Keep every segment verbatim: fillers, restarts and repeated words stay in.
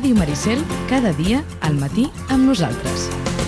Ràdio Maricel, cada dia al matí amb nosaltres.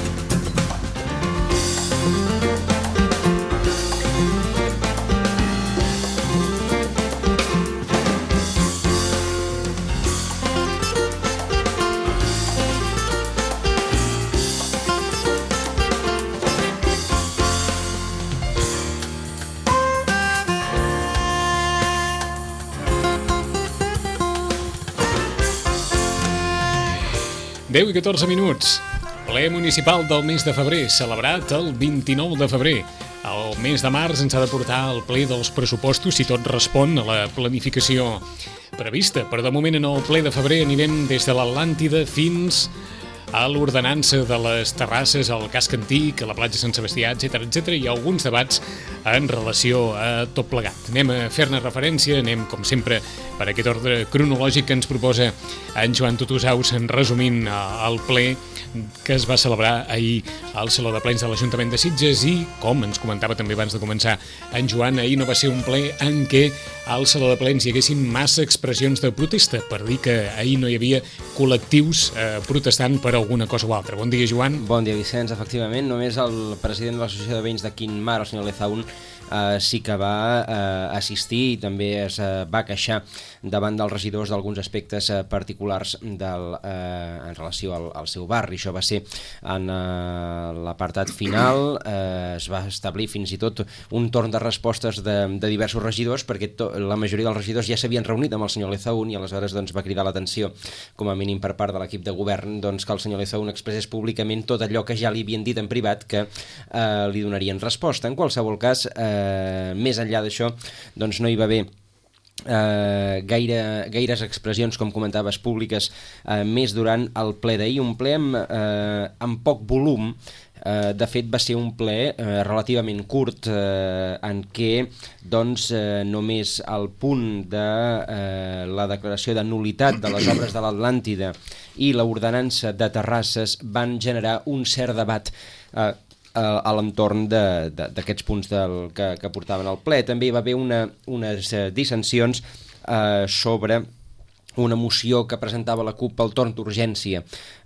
deu i catorze minuts. Ple municipal del mes de febrer, celebrat el vint-i-nou de febrer. El mes de març ens ha de portar el ple dels pressupostos si tot respon a la planificació prevista. Però de moment en el ple de febrer anirem des de l'Atlàntida fins a l'ordenança de les terrasses, al casc antic, a la platja Sant Sebastià, etcètera, etcètera, i alguns debats en relació a tot plegat. Anem a fer-ne referència, anem, com sempre, per aquest ordre cronològic que ens proposa en Joan Tutusaus, resumint el ple que es va celebrar ahir al Saló de Plens de l'Ajuntament de Sitges i, com ens comentava també abans de començar en Joan, ahir no va ser un ple en què al Saló de Plens hi haguessin massa expressions de protesta, per dir que ahir no hi havia col·lectius eh, protestant per alguna cosa o altra. Bon dia, Joan. Bon dia, Vicenç. Efectivament, només el president de l'Associació de Veïns de Quintmar, el senyor Lezaun, eh, sí que va eh, assistir i també es eh, va queixar davant dels regidors d'alguns aspectes eh, particulars del, eh, en relació al, al seu barri. Això va ser en eh, l'apartat final, eh, es va establir fins i tot un torn de respostes de, de diversos regidors, perquè to, la majoria dels regidors ja s'havien reunit amb el senyor Lezaun i aleshores doncs, va cridar l'atenció, com a mínim per part de l'equip de govern, doncs, que el senyor Lezaun expressés públicament tot allò que ja li havien dit en privat que eh, li donarien resposta. En qualsevol cas, eh, més enllà d'això, doncs no hi va haver Uh, gaire, gaires expressions, com comentaves, públiques uh, més durant el ple d'ahir, un ple amb, uh, amb poc volum. Uh, de fet va ser un ple uh, relativament curt uh, en què doncs, uh, només al punt de uh, la declaració de nul·litat de les obres de l'Atlàntida i l'ordenança de terrasses van generar un cert debat uh, a l'entorn d'aquests punts del, que, que portaven al ple. També hi va haver una, unes dissensions eh, sobre una moció que presentava la CUP pel torn d'urgència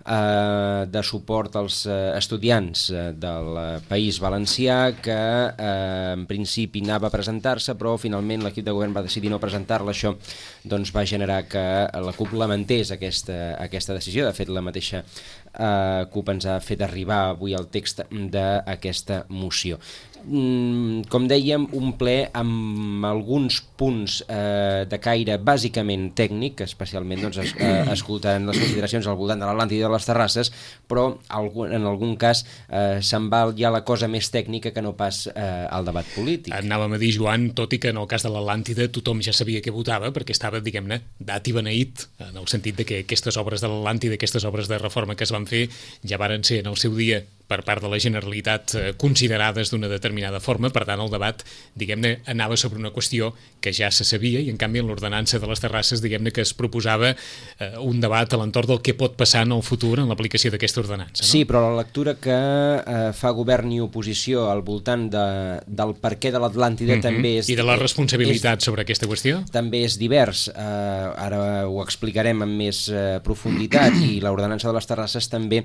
eh, de suport als eh, estudiants eh, del País Valencià, que eh, en principi anava a presentar-se, però finalment l'equip de govern va decidir no presentar-la. Això doncs, va generar que la CUP lamentés aquesta, aquesta decisió. De fet, la mateixa Uh, CUP ens ha fet arribar avui el text d'aquesta moció. Mm, com dèiem, un ple amb alguns punts uh, de caire bàsicament tècnic, especialment doncs, es, uh, escoltant les consideracions al voltant de l'Atlàntida i de les terrasses, però algun, en algun cas uh, se'n va ja la cosa més tècnica que no pas uh, el debat polític. Anàvem a dir, Joan, tot i que en el cas de l'Atlàntida tothom ja sabia què votava, perquè estava, diguem-ne, dat i beneït, en el sentit de que aquestes obres de l'Atlàntida, aquestes obres de reforma que es van fer ja varen ser en el seu dia per part de la Generalitat eh, considerades d'una determinada forma. Per tant, el debat, diguem-ne, anava sobre una qüestió que ja se sabia i, en canvi, en l'ordenança de les terrasses, diguem-ne, que es proposava eh, un debat a l'entorn del que pot passar en el futur en l'aplicació d'aquesta ordenança. No? Sí, però la lectura que eh, fa govern i oposició al voltant de, del per què de l'Atlàntida mm-hmm. també és... I de la responsabilitat és, sobre aquesta qüestió? També és divers. Eh, ara ho explicarem amb més eh, profunditat i l'ordenança de les terrasses també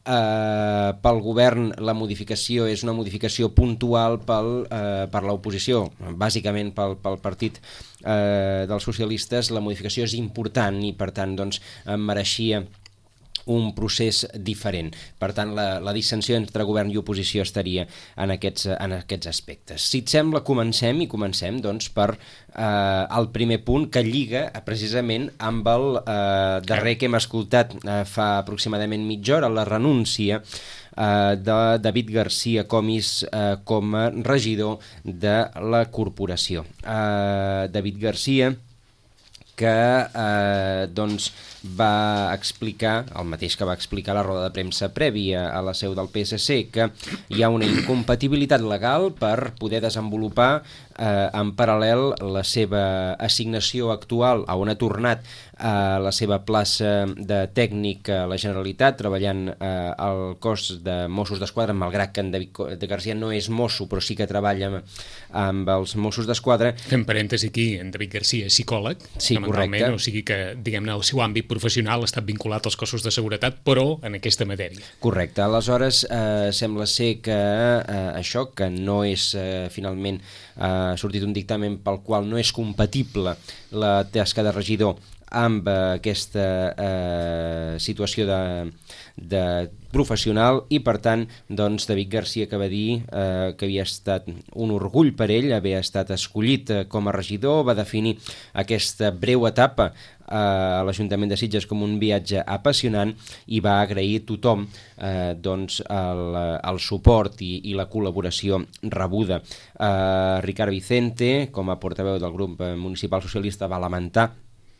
eh, pel govern la modificació és una modificació puntual pel, eh, per l'oposició, bàsicament pel, pel partit eh, dels socialistes. La modificació és important i per tant doncs, mereixia un procés diferent. Per tant, la, la dissensió entre govern i oposició estaria en aquests, en aquests aspectes. Si et sembla, comencem i comencem doncs, per eh, el primer punt que lliga eh, precisament amb el eh, darrer que hem escoltat eh, fa aproximadament mitja hora, la renúncia eh, de David Garcia Comis eh, com a regidor de la corporació. Eh, David Garcia que eh, doncs va explicar, el mateix que va explicar a la roda de premsa prèvia a la seu del P S C, que hi ha una incompatibilitat legal per poder desenvolupar eh, en paral·lel la seva assignació actual, on ha tornat a la seva plaça de tècnic a la Generalitat, treballant eh, al cos de Mossos d'Esquadra, malgrat que en David Garcia no és mosso, però sí que treballa amb, amb els Mossos d'Esquadra. Fem parèntesi aquí, en David Garcia és psicòleg, sí, correcte. O sigui que, diguem-ne, el seu àmbit professional ha estat vinculat als cossos de seguretat, però en aquesta matèria. Correcte. Aleshores, eh, sembla ser que eh, això, que no és eh, finalment ha eh, sortit un dictamen pel qual no és compatible la tasca de regidor amb aquesta eh, situació de, de professional, i per tant doncs, David Garcia, que va dir eh, que havia estat un orgull per ell haver estat escollit eh, com a regidor, va definir aquesta breu etapa eh, a l'Ajuntament de Sitges com un viatge apassionant, i va agrair a tothom eh, doncs, el, el suport i, i la col·laboració rebuda. Eh, Ricard Vicente, com a portaveu del grup municipal socialista, va lamentar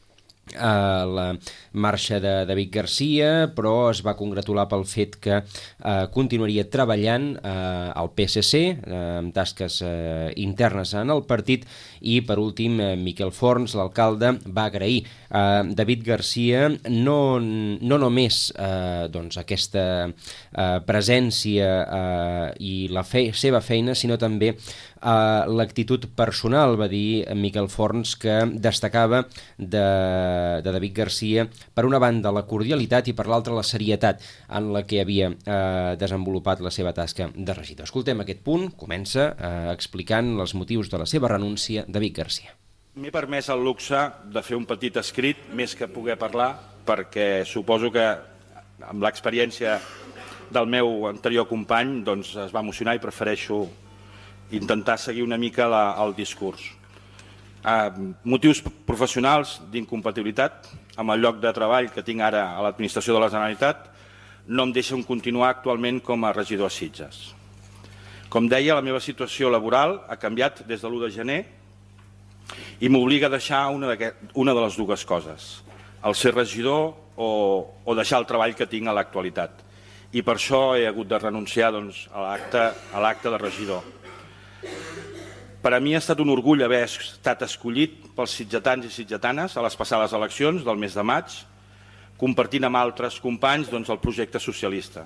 Uh, la marxa de David Garcia, però es va congratular pel fet que uh, continuaria treballant uh, al P S C uh, amb tasques uh, internes en el partit. I per últim, uh, Miquel Forns, l'alcalde, va agrair a uh, David Garcia no, no només uh, doncs aquesta uh, presència uh, i la fe seva feina, sinó també Uh, l'actitud personal. Va dir Miquel Forns que destacava de, de David Garcia, per una banda, la cordialitat i per l'altra la serietat en la que havia uh, desenvolupat la seva tasca de regidor. Escoltem aquest punt, comença uh, explicant els motius de la seva renúncia David Garcia. M'he permès el luxe de fer un petit escrit, més que poder parlar, perquè suposo que amb l'experiència del meu anterior company doncs, es va emocionar i prefereixo intentar seguir una mica la, el discurs. Uh, motius professionals d'incompatibilitat amb el lloc de treball que tinc ara a l'administració de la Generalitat no em deixen continuar actualment com a regidor a Sitges. Com deia, la meva situació laboral ha canviat des de l'u de gener i m'obliga a deixar una de, una de les dues coses, el ser regidor o, o deixar el treball que tinc a l'actualitat. I per això he hagut de renunciar doncs, a l'acte a l'acte de regidor. Per a mi ha estat un orgull haver estat escollit pels sitgetans i sitgetanes a les passades eleccions del mes de maig, compartint amb altres companys doncs, el projecte socialista.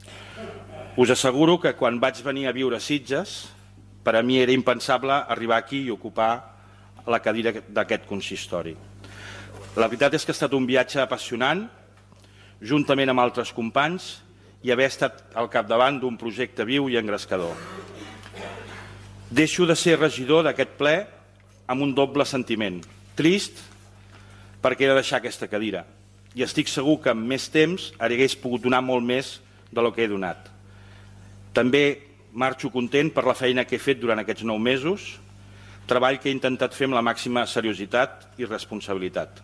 Us asseguro que quan vaig venir a viure a Sitges, per a mi era impensable arribar aquí i ocupar la cadira d'aquest consistori. La veritat és que ha estat un viatge apassionant, juntament amb altres companys, i haver estat al capdavant d'un projecte viu i engrescador. Deixo de ser regidor d'aquest ple amb un doble sentiment. Trist, perquè he de deixar aquesta cadira. I estic segur que amb més temps hagués pogut donar molt més de lo que he donat. També marxo content per la feina que he fet durant aquests nou mesos, treball que he intentat fer amb la màxima seriositat i responsabilitat.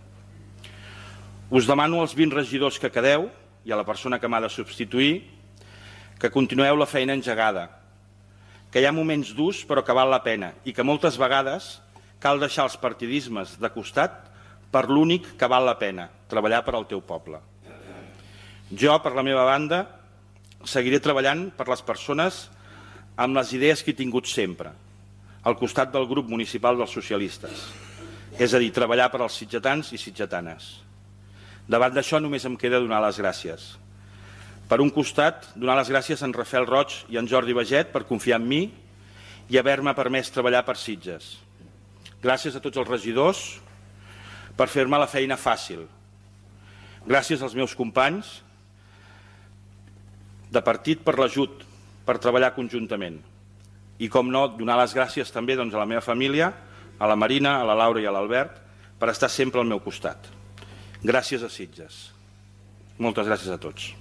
Us demano als vint regidors que quedeu, i a la persona que m'ha de substituir, que continueu la feina engegada, que hi ha moments durs però que val la pena i que moltes vegades cal deixar els partidismes de costat per l'únic que val la pena, treballar per al teu poble. Jo, per la meva banda, seguiré treballant per les persones amb les idees que he tingut sempre, al costat del grup municipal dels socialistes, és a dir, treballar per als sitgetans i sitgetanes. Davant d'això només em queda donar les gràcies. Per un costat, donar les gràcies a en Rafael Roig i a en Jordi Baget per confiar en mi i haver-me permès treballar per Sitges. Gràcies a tots els regidors per fer-me la feina fàcil. Gràcies als meus companys de partit per l'ajut, per treballar conjuntament. I, com no, donar les gràcies també doncs, a la meva família, a la Marina, a la Laura i a l'Albert, per estar sempre al meu costat. Gràcies a Sitges. Moltes gràcies a tots.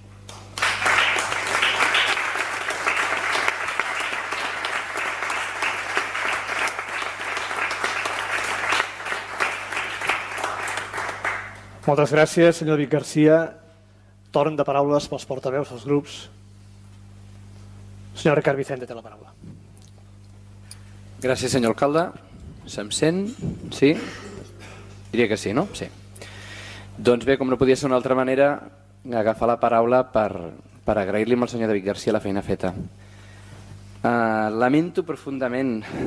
Moltes gràcies, senyor David Garcia. Torn de paraules pels portaveus dels grups. Senyor Ricard Vicente té la paraula. Gràcies, senyor alcalde. Se'm sent? Sí? Diria que sí, no? Sí. Doncs bé, com no podia ser d'una altra manera, agafar la paraula per, per agrair-li al senyor David Garcia la feina feta. Uh, lamento profundament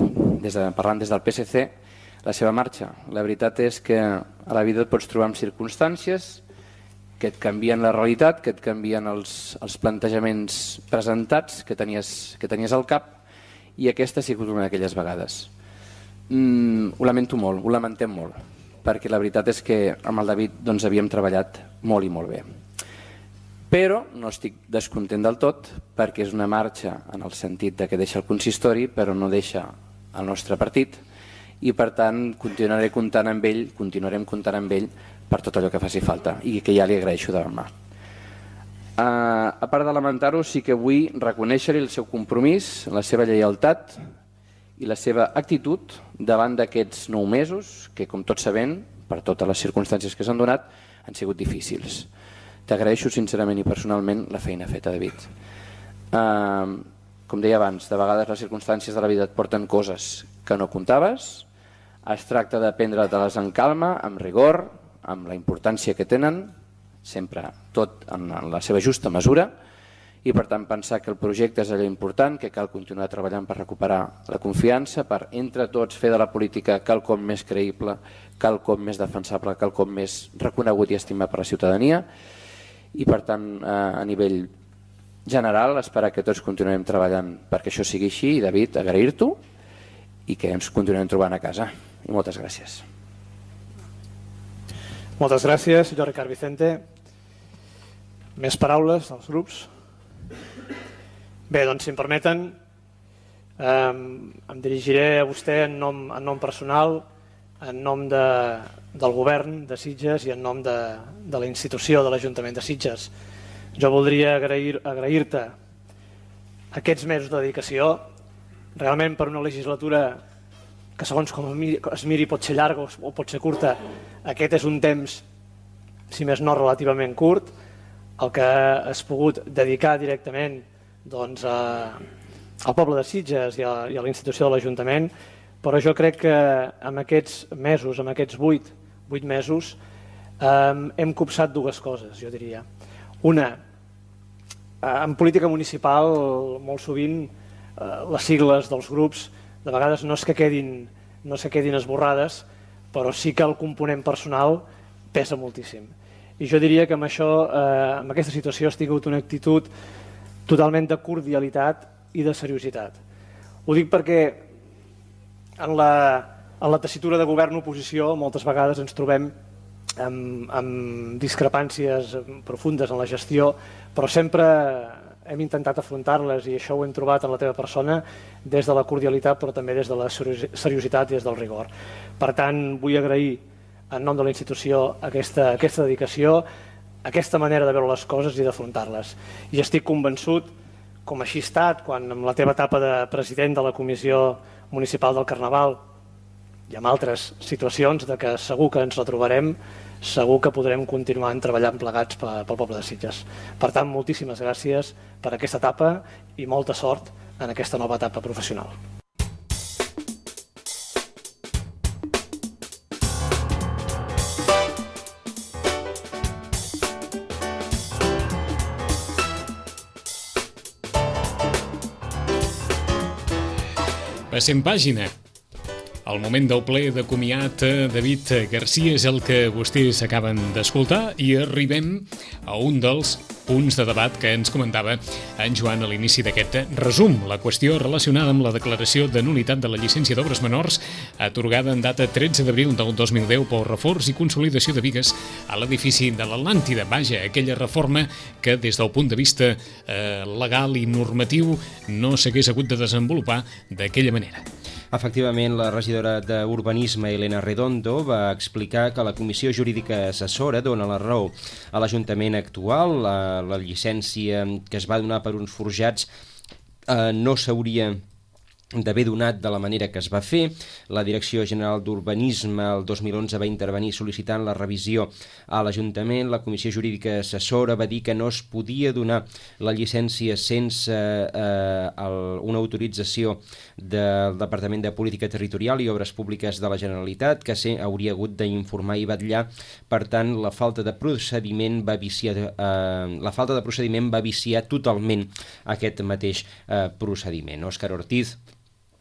des de, parlant des del P S C, la seva marxa. La veritat és que a la vida et pots trobar amb circumstàncies que et canvien la realitat, que et canvien els, els plantejaments presentats que tenies, que tenies al cap, i aquesta ha sigut una d'aquelles vegades. Mm, ho lamento molt, ho lamentem molt, perquè la veritat és que amb el David doncs, havíem treballat molt i molt bé. Però no estic descontent del tot, perquè és una marxa en el sentit de que deixa el consistori, però no deixa el nostre partit, i per tant continuaré comptant amb ell, continuarem comptant amb ell per tot allò que faci falta, i que ja li agraeixo de mà. Uh, a part de lamentar-ho, sí que vull reconèixer-li el seu compromís, la seva lleialtat i la seva actitud davant d'aquests nou mesos, que com tots sabem, per totes les circumstàncies que s'han donat, han sigut difícils. T'agraeixo sincerament i personalment la feina feta, David. Uh, com deia abans, de vegades les circumstàncies de la vida et porten coses que no comptaves, es tracta de prendre-te-les en calma, amb rigor, amb la importància que tenen, sempre tot en la seva justa mesura, i per tant pensar que el projecte és allò important, que cal continuar treballant per recuperar la confiança, per entre tots fer de la política quelcom més creïble, quelcom més defensable, quelcom més reconegut i estimat per la ciutadania, i per tant a nivell general esperar que tots continuem treballant perquè això sigui així, i David, agrair-t'ho i que ens continuem trobant a casa. I moltes gràcies. Moltes gràcies, senyor Ricard Vicente. Més paraules dels grups? Bé, doncs, si em permeten, eh, em dirigiré a vostè en nom, en nom personal, en nom de, del govern de Sitges i en nom de, de la institució de l'Ajuntament de Sitges. Jo voldria agrair, agrair-te aquests mesos de dedicació, realment per una legislatura que segons com es miri pot ser llarga o pot ser curta, aquest és un temps, si més no relativament curt, el que has pogut dedicar directament doncs, a, al poble de Sitges i a, i a la institució de l'Ajuntament, però jo crec que en aquests mesos, en aquests vuit, vuit mesos, eh, hem copsat dues coses, jo diria. Una, en política municipal, molt sovint, eh, les sigles dels grups de vegades no és que quedin, no es que quedin esborrades, però sí que el component personal pesa moltíssim. I jo diria que amb això, eh, amb aquesta situació, has tingut una actitud totalment de cordialitat i de seriositat. Ho dic perquè en la, en la tessitura de govern-oposició moltes vegades ens trobem amb, amb discrepàncies profundes en la gestió, però sempre hem intentat afrontar-les i això ho hem trobat en la teva persona des de la cordialitat però també des de la seriositat i des del rigor. Per tant, vull agrair en nom de la institució aquesta, aquesta dedicació, aquesta manera de veure les coses i d'afrontar-les. I estic convençut, com així ha estat, quan amb la teva etapa de president de la Comissió Municipal del Carnaval i amb altres situacions, de que segur que ens retrobarem, segur que podrem continuar treballant plegats pel poble de Sitges. Per tant, moltíssimes gràcies per aquesta etapa i molta sort en aquesta nova etapa professional. Passem pàgina. El moment del ple de comiat a David Garcia és el que vostès acaben d'escoltar i arribem a un dels punts de debat que ens comentava en Joan a l'inici d'aquest resum, la qüestió relacionada amb la declaració de nul·litat de la llicència d'obres menors atorgada en data tretze d'abril del dos mil deu pel reforç i consolidació de bigues a l'edifici de l'Atlàntida. Vaja, aquella reforma que des del punt de vista eh, legal i normatiu no s'hagués hagut de desenvolupar d'aquella manera. Efectivament, la regidora d'Urbanisme, Elena Redondo, va explicar que la Comissió Jurídica Assessora dona la raó a l'Ajuntament actual. La, la llicència que es va donar per uns forjats eh, no s'hauria d'haver donat de la manera que es va fer. La Direcció General d'Urbanisme el dos mil onze va intervenir sol·licitant la revisió a l'Ajuntament. La Comissió Jurídica Assessora va dir que no es podia donar la llicència sense eh, el, una autorització del Departament de Política Territorial i Obres Públiques de la Generalitat, que se hauria hagut d'informar i vetllar. Per tant, la falta de procediment va viciar, eh, la falta de procediment va viciar totalment aquest mateix eh, procediment. Òscar Ortiz,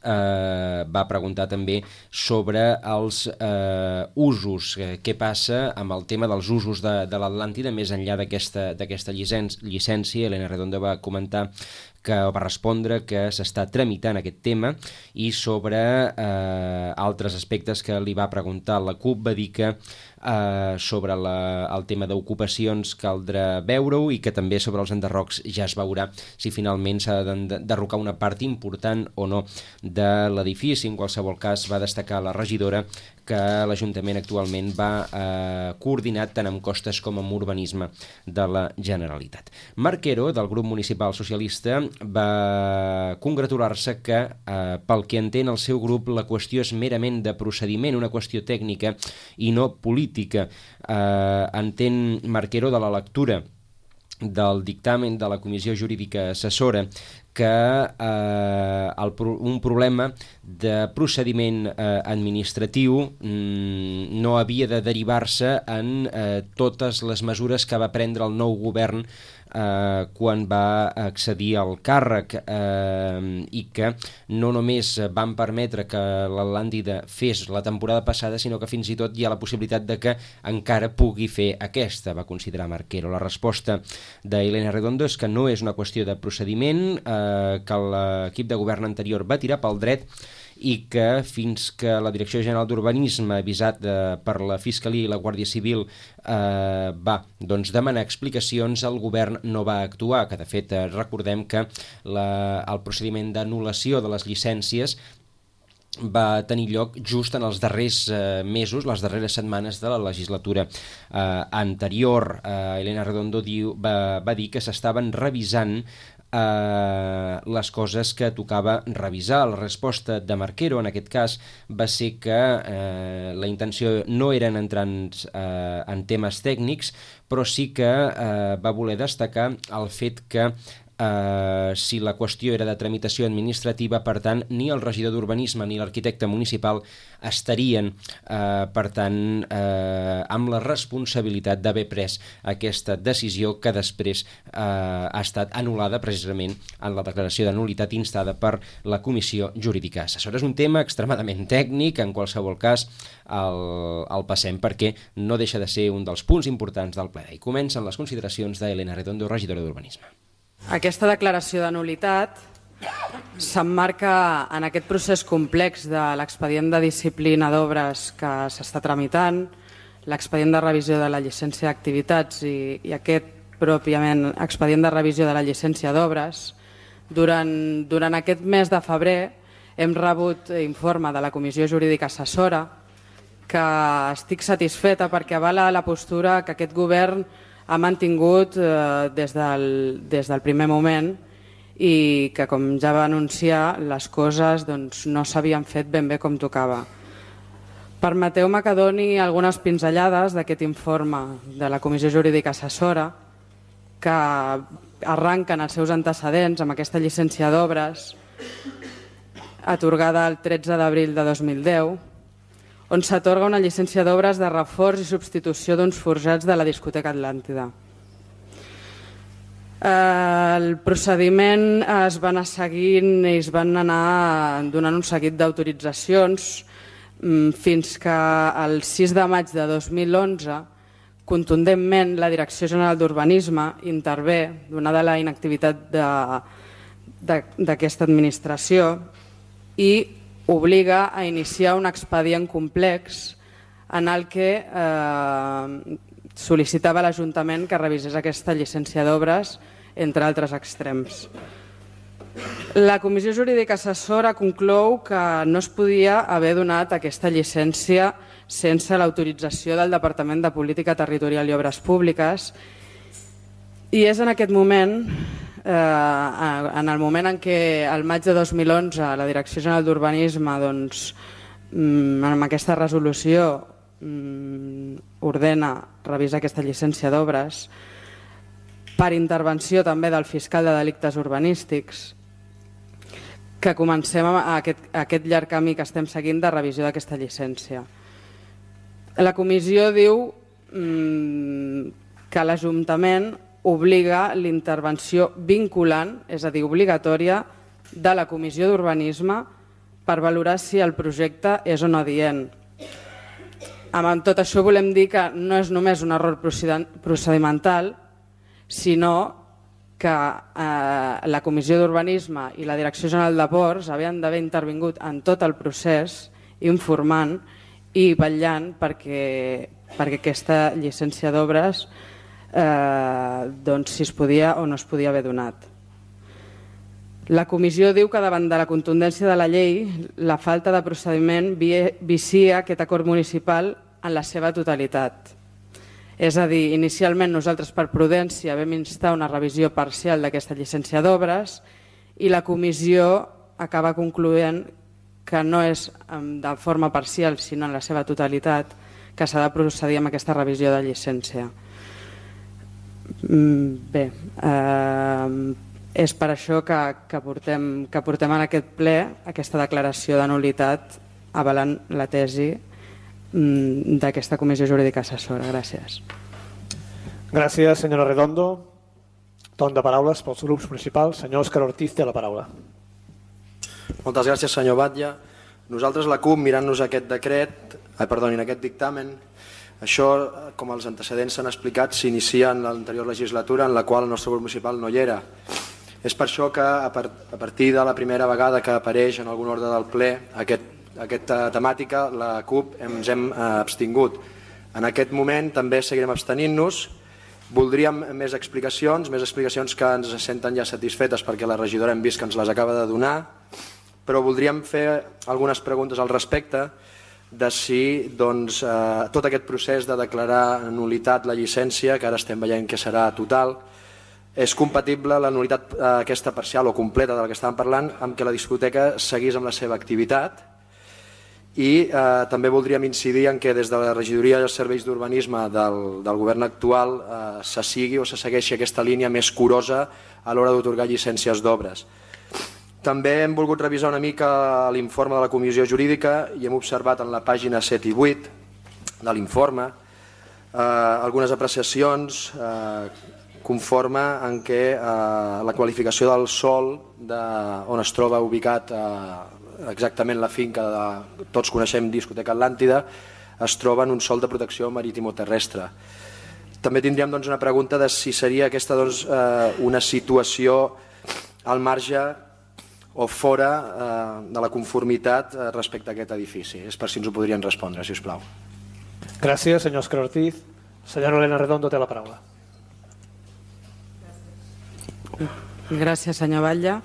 eh, va preguntar també sobre els eh, usos, eh, què passa amb el tema dels usos de, de l'Atlàntida més enllà d'aquesta d'aquesta llicència. Elena Redondo va comentar que va respondre que s'està tramitant aquest tema, i sobre eh, altres aspectes que li va preguntar la CUP va dir que eh, sobre la, el tema d'ocupacions caldrà veure-ho, i que també sobre els enderrocs ja es veurà si finalment s'ha d'enderrocar una part important o no de l'edifici. En qualsevol cas, va destacar la regidora que l'Ajuntament actualment va eh, coordinat tant amb costes com amb urbanisme de la Generalitat. Marc Quero, del grup municipal socialista, va congratular-se que, eh, pel que entén el seu grup, la qüestió és merament de procediment, una qüestió tècnica i no política. Eh, entén Marc Quero de la lectura del dictamen de la Comissió Jurídica Assessora que eh, el, un problema de procediment eh, administratiu mm, no havia de derivar-se en eh, totes les mesures que va prendre el nou govern eh, quan va accedir al càrrec, eh, i que no només van permetre que l'Atlàntida fes la temporada passada, sinó que fins i tot hi ha la possibilitat de que encara pugui fer aquesta, va considerar Marc Quero. La resposta d'Elena Redondo és que no és una qüestió de procediment, eh, que l'equip de govern anterior va tirar pel dret, i que fins que la Direcció General d'Urbanisme, avisat de, per la Fiscalia i la Guàrdia Civil, eh, va doncs, demanar explicacions, el govern no va actuar, que de fet eh, recordem que la, el procediment d'anul·lació de les llicències va tenir lloc just en els darrers eh, mesos, les darreres setmanes de la legislatura eh, anterior. Eh, Elena Redondo diu, va, va dir que s'estaven revisant Uh, les coses que tocava revisar. La resposta de Marc Quero en aquest cas va ser que uh, la intenció no era entrar en, uh, en temes tècnics, però sí que uh, va voler destacar el fet que Uh, si la qüestió era de tramitació administrativa, per tant, ni el regidor d'Urbanisme ni l'arquitecte municipal estarien, uh, per tant, uh, amb la responsabilitat d'haver pres aquesta decisió que després uh, ha estat anul·lada precisament en la declaració de nul·litat instada per la Comissió Jurídica Assessora. És un tema extremadament tècnic, en qualsevol cas el, el passem perquè no deixa de ser un dels punts importants del ple. I comencen les consideracions d'Elena Redondo, regidora d'Urbanisme. Aquesta declaració de nul·litat s'emmarca en aquest procés complex de l'expedient de disciplina d'obres que s'està tramitant, l'expedient de revisió de la llicència d'activitats i, i aquest pròpiament expedient de revisió de la llicència d'obres. Durant, durant aquest mes de febrer hem rebut informe de la Comissió Jurídica Assessora que estic satisfeta perquè avala la postura que aquest govern ha mantingut eh, des, del, des del primer moment i que, com ja va anunciar, les coses doncs, no s'havien fet ben bé com tocava. Permeteu-me que doni algunes pinzellades d'aquest informe de la Comissió Jurídica Assessora que arranquen els seus antecedents amb aquesta llicència d'obres atorgada el tretze d'abril de dos mil deu, on s'atorga una llicència d'obres de reforç i substitució d'uns forjats de la discoteca Atlàntida. El procediment es va anar seguint i es van anar donant un seguit d'autoritzacions fins que el sis de maig de dos mil onze, contundentment, la Direcció General d'Urbanisme intervé, donada la inactivitat d'aquesta administració, i obliga a iniciar un expedient complex en el que eh, sol·licitava a l'Ajuntament que revisés aquesta llicència d'obres, entre altres extrems. La Comissió Jurídica Assessora conclou que no es podia haver donat aquesta llicència sense l'autorització del Departament de Política Territorial i Obres Públiques, i és en aquest moment, Eh, en el moment en què el maig de dos mil onze la Direcció General d'Urbanisme doncs, amb aquesta resolució ordena revisar aquesta llicència d'obres per intervenció també del fiscal de delictes urbanístics, que comencem a aquest, a aquest llarg camí que estem seguint de revisió d'aquesta llicència. La comissió diu que l'Ajuntament obliga l'intervenció vinculant, és a dir, obligatòria, de la Comissió d'Urbanisme per valorar si el projecte és o no adient. Amb tot això volem dir que no és només un error procedimental, sinó que eh, la Comissió d'Urbanisme i la Direcció General de Ports havien d'haver intervingut en tot el procés, informant i vetllant perquè, perquè aquesta llicència d'obres eh, doncs, si es podia o no es podia haver donat. La comissió diu que davant de la contundència de la llei, la falta de procediment vicia aquest acord municipal en la seva totalitat. És a dir, inicialment nosaltres per prudència vam instar una revisió parcial d'aquesta llicència d'obres i la comissió acaba concloent que no és de forma parcial sinó en la seva totalitat que s'ha de procedir amb aquesta revisió de llicència. Bé, eh, és per això que, que, portem, que portem en aquest ple aquesta declaració de nul·litat avalant la tesi d'aquesta comissió jurídica assessora. Gràcies. Gràcies, senyora Redondo. Torn de paraules pels grups principals. Senyor Òscar Ortiz té la paraula. Moltes gràcies, senyor Batlle. Nosaltres, la CUP, mirant-nos aquest decret, ai, perdoni, en aquest dictamen, això, com els antecedents s'han explicat, s'inicia en l'anterior legislatura en la qual el nostre grup municipal no hi era. És per això que a partir de la primera vegada que apareix en algun ordre del ple aquest, aquesta temàtica, la CUP ens hem abstingut. En aquest moment també seguirem abstenint-nos. Voldríem més explicacions, més explicacions que ens senten ja satisfetes perquè la regidora hem vist que ens les acaba de donar, però voldríem fer algunes preguntes al respecte de si doncs, eh, tot aquest procés de declarar nul·litat la llicència, que ara estem veient que serà total, és compatible la nul·litat eh, aquesta parcial o completa de la que estàvem parlant amb que la discoteca seguís amb la seva activitat i eh, també voldríem incidir en que des de la regidoria dels serveis d'urbanisme del, del govern actual eh, se sigui o se segueixi aquesta línia més curosa a l'hora d'otorgar llicències d'obres. També hem volgut revisar una mica l'informe de la Comissió Jurídica i hem observat en la pàgina set i vuit de l'informe eh, algunes apreciacions eh, conforme en què eh, la qualificació del sòl de, on es troba ubicat eh, exactament la finca de, tots coneixem Discoteca Atlàntida, es troba en un sòl de protecció maritimo-terrestre. També tindríem doncs, una pregunta de si seria aquesta doncs, eh, una situació al marge o fora eh, de la conformitat eh, respecte a aquest edifici. És per si ens ho podrien respondre, si us plau. Gràcies, senyor Òscar Ortiz. Senyora Elena Redondo té la paraula. Gràcies, senyor Batlle.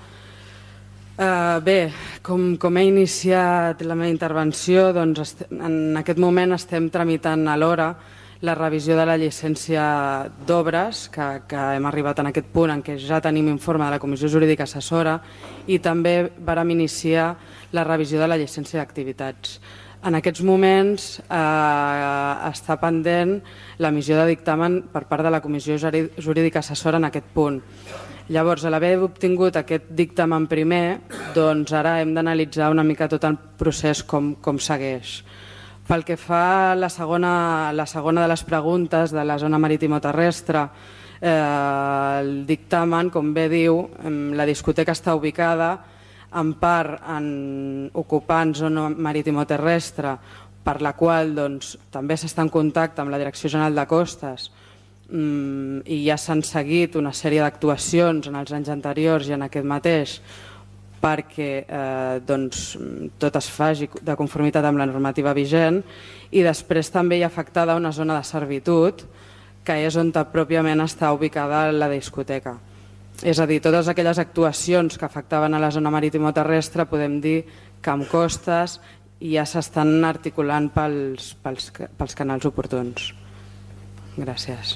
Uh, bé, com, com he iniciat la meva intervenció, doncs en aquest moment estem tramitant alhora la revisió de la llicència d'obres, que, que hem arribat en aquest punt en què ja tenim informe de la Comissió Jurídica Assessora i també vàrem iniciar la revisió de la llicència d'activitats. En aquests moments eh, està pendent l'emissió de dictamen per part de la Comissió Jurídica Assessora en aquest punt. Llavors, a l'haver obtingut aquest dictamen primer, doncs ara hem d'analitzar una mica tot el procés com, com segueix. Pel que fa a la segona, la segona de les preguntes de la zona maritimo-terrestre, eh, el dictamen, com bé diu, la discoteca està ubicada en part en ocupant zona maritimo-terrestre, per la qual doncs, també s'està en contacte amb la Direcció General de Costes mm, i ja s'han seguit una sèrie d'actuacions en els anys anteriors i en aquest mateix perquè eh, doncs, tot es faci de conformitat amb la normativa vigent i després també hi ha afectada una zona de servitud que és on pròpiament està ubicada la discoteca. És a dir, totes aquelles actuacions que afectaven a la zona maritimo-terrestre podem dir que amb costes ja s'estan articulant pels, pels, pels canals oportuns. Gràcies.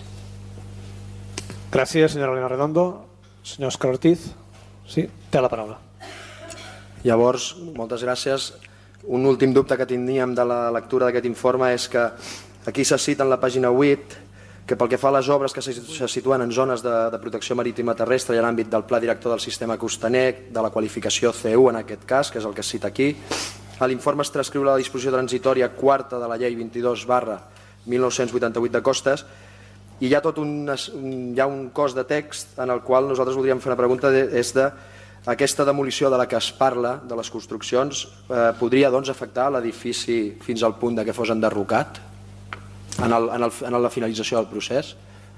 Gràcies, senyora Elena Redondo. Senyor Òscar Ortiz, sí, té la paraula. Llavors, moltes gràcies. Un últim dubte que tindríem de la lectura d'aquest informe és que aquí se cita en la pàgina vuit que pel que fa a les obres que se situen en zones de, de protecció marítima terrestre i en l'àmbit del Pla Director del Sistema Costaner, de la qualificació C u en aquest cas, que és el que es cita aquí, a l'informe es transcriu la disposició transitòria quarta de la llei vint-i-dos barra mil nou-cents vuitanta-vuit de Costes i hi ha tot un, un, hi ha un cos de text en el qual nosaltres voldríem fer una pregunta, de, és de aquesta demolició de la que es parla, de les construccions, eh, podria doncs, afectar l'edifici fins al punt de que fos enderrocat en, el, en, el, en la finalització del procés?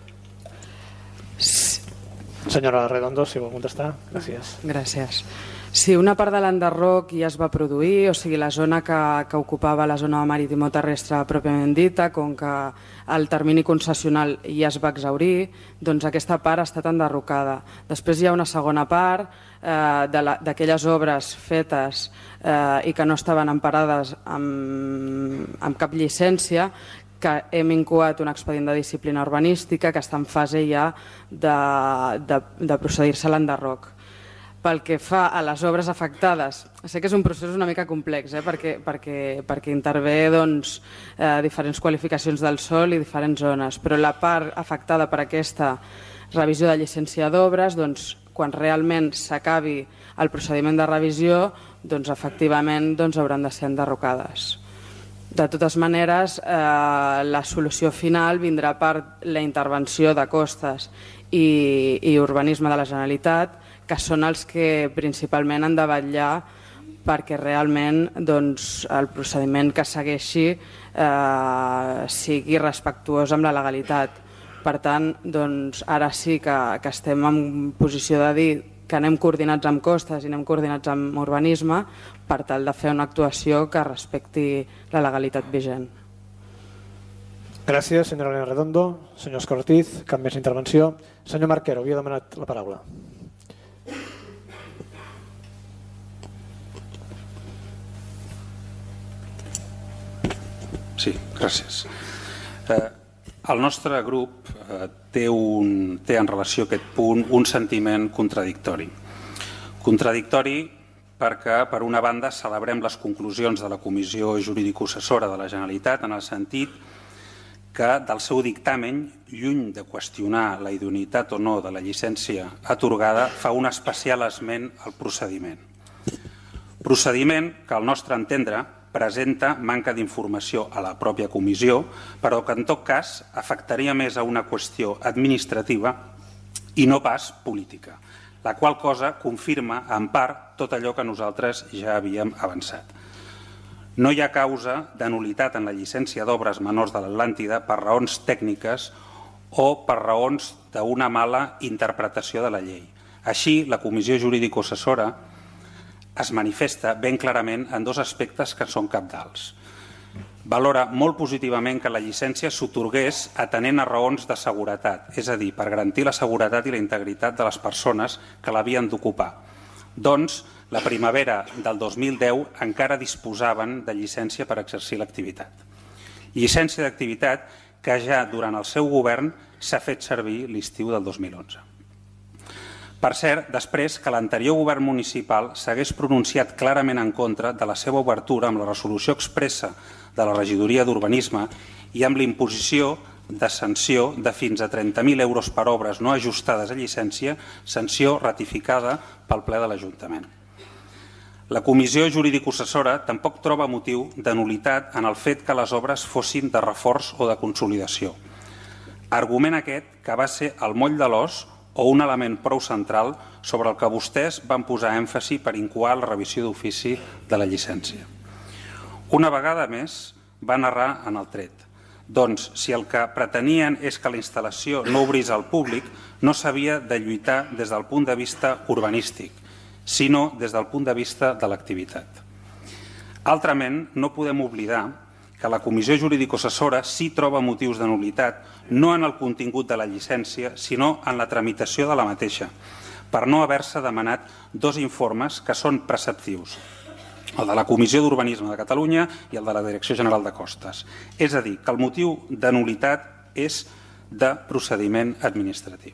Senyora Redondo, si vol contestar. Gràcies. Gràcies. Sí, una part de l'enderroc ja es va produir, o sigui, la zona que, que ocupava la zona maritimo-terrestre pròpiament dita, com que el termini concessional ja es va exhaurir, doncs aquesta part ha estat enderrocada. Després hi ha una segona part eh, d'aquelles obres fetes eh, i que no estaven emparades amb, amb cap llicència, que hem incoat un expedient de disciplina urbanística que està en fase ja de, de, de procedir-se a l'enderroc. Pel que fa a les obres afectades, sé que és un procés una mica complex, eh, perquè, perquè, perquè intervé doncs, eh, diferents qualificacions del sòl i diferents zones, però la part afectada per aquesta revisió de llicència d'obres, doncs, quan realment s'acabi el procediment de revisió, doncs, efectivament doncs, hauran de ser enderrocades. De totes maneres, eh, la solució final vindrà per la intervenció de costes i, i urbanisme de la Generalitat, que són els que principalment han de vetllar perquè realment doncs, el procediment que segueixi eh, sigui respectuós amb la legalitat. Per tant, doncs, ara sí que, que estem en posició de dir que anem coordinats amb costes i anem coordinats amb urbanisme per tal de fer una actuació que respecti la legalitat vigent. Gràcies, senyora Elena Redondo. Senyor Escortiz, cap més intervenció. Senyor Marquero, havia demanat la paraula. Sí, gràcies. Eh, el nostre grup eh, té, un, té en relació a aquest punt un sentiment contradictori. Contradictori perquè, per una banda, celebrem les conclusions de la Comissió Jurídico-Assessora de la Generalitat en el sentit que del seu dictamen, lluny de qüestionar la idoneïtat o no de la llicència atorgada, fa un especial esment al procediment. Procediment que, al nostre entendre, presenta manca d'informació a la pròpia comissió, però que en tot cas afectaria més a una qüestió administrativa i no pas política, la qual cosa confirma en part tot allò que nosaltres ja havíem avançat. No hi ha causa de nul·litat en la llicència d'obres menors de l'Atlàntida per raons tècniques o per raons d'una mala interpretació de la llei. Així, la Comissió Jurídico-Assessora es manifesta ben clarament en dos aspectes que són cabdals. Valora molt positivament que la llicència s'atorgués atenent a raons de seguretat, és a dir, per garantir la seguretat i la integritat de les persones que l'havien d'ocupar. Doncs, la primavera del dos mil deu encara disposaven de llicència per exercir l'activitat. Llicència d'activitat que ja durant el seu govern s'ha fet servir l'estiu del dos mil onze. Per cert, després que l'anterior govern municipal s'hagués pronunciat clarament en contra de la seva obertura amb la resolució expressa de la regidoria d'urbanisme i amb l'imposició de sanció de fins a trenta mil euros per obres no ajustades a llicència, sanció ratificada pel ple de l'Ajuntament. La Comissió Jurídico-Assessora tampoc troba motiu de nul·litat en el fet que les obres fossin de reforç o de consolidació. Argument aquest que va ser el moll de l'os o un element prou central sobre el que vostès van posar èmfasi per incoar la revisió d'ofici de la llicència. Una vegada més van errar en el tret. Doncs, si el que pretenien és que la instal·lació no obrís al públic, no s'havia de lluitar des del punt de vista urbanístic, sinó des del punt de vista de l'activitat. Altrament, no podem oblidar que la Comissió Jurídico-Assessora sí troba motius de nul·litat, no en el contingut de la llicència, sinó en la tramitació de la mateixa, per no haver-se demanat dos informes que són preceptius, el de la Comissió d'Urbanisme de Catalunya i el de la Direcció General de Costes. És a dir, que el motiu de nul·litat és de procediment administratiu.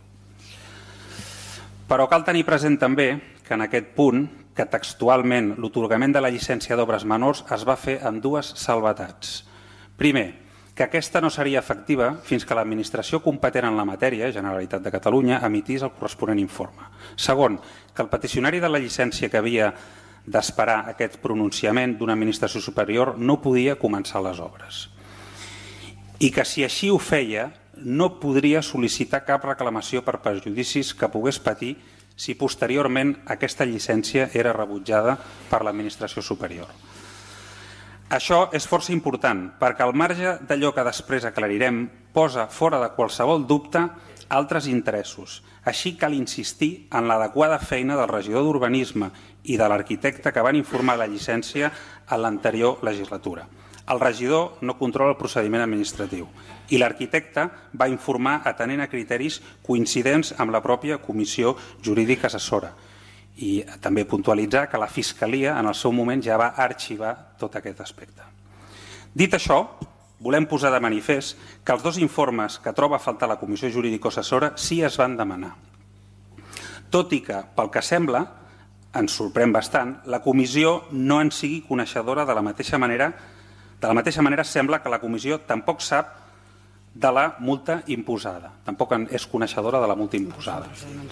Però cal tenir present també que en aquest punt, que textualment l'atorgament de la llicència d'obres menors es va fer amb dues salvetats. Primer, que aquesta no seria efectiva fins que l'administració competent en la matèria, Generalitat de Catalunya, emitís el corresponent informe. Segon, que el peticionari de la llicència que havia d'esperar aquest pronunciament d'una administració superior no podia començar les obres. I que si així ho feia, no podria sol·licitar cap reclamació per perjudicis que pogués patir si posteriorment aquesta llicència era rebutjada per l'administració superior. Això és força important perquè al marge d'allò que després aclarirem posa fora de qualsevol dubte altres interessos. Així cal insistir en l'adequada feina del regidor d'Urbanisme i de l'arquitecte que van informar la llicència a l'anterior legislatura. El regidor no controla el procediment administratiu i l'arquitecte va informar atenent a criteris coincidents amb la pròpia Comissió Jurídica Assessora i també puntualitzar que la Fiscalia en el seu moment ja va arxivar tot aquest aspecte. Dit això, volem posar de manifest que els dos informes que troba a faltar la Comissió Jurídica Assessora sí es van demanar. Tot i que, pel que sembla, ens sorprèn bastant, la comissió no en sigui coneixedora de la mateixa manera De la mateixa manera, sembla que la comissió tampoc sap de la multa imposada. Tampoc és coneixedora de la multa imposada.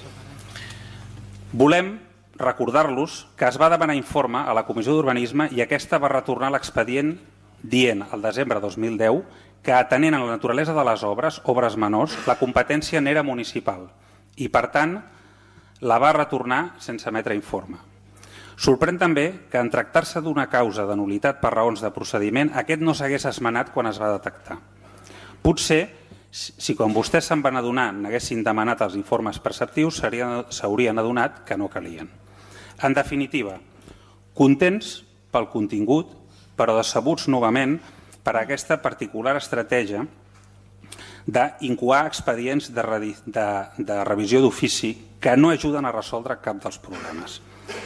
Volem recordar-los que es va demanar informe a la Comissió d'Urbanisme i aquesta va retornar l'expedient dient al desembre de dos mil deu que atenent a la naturalesa de les obres, obres menors, la competència n'era municipal i, per tant, la va retornar sense emetre informe. Sorprèn també que en tractar-se d'una causa de nul·litat per raons de procediment aquest no s'hagués esmenat quan es va detectar. Potser, si quan vostès se'n van adonar n'haguessin demanat els informes preceptius, s'haurien adonat que no calien. En definitiva, contents pel contingut, però decebuts novament per aquesta particular estratègia d'incoar expedients de, de, de revisió d'ofici que no ajuden a resoldre cap dels problemes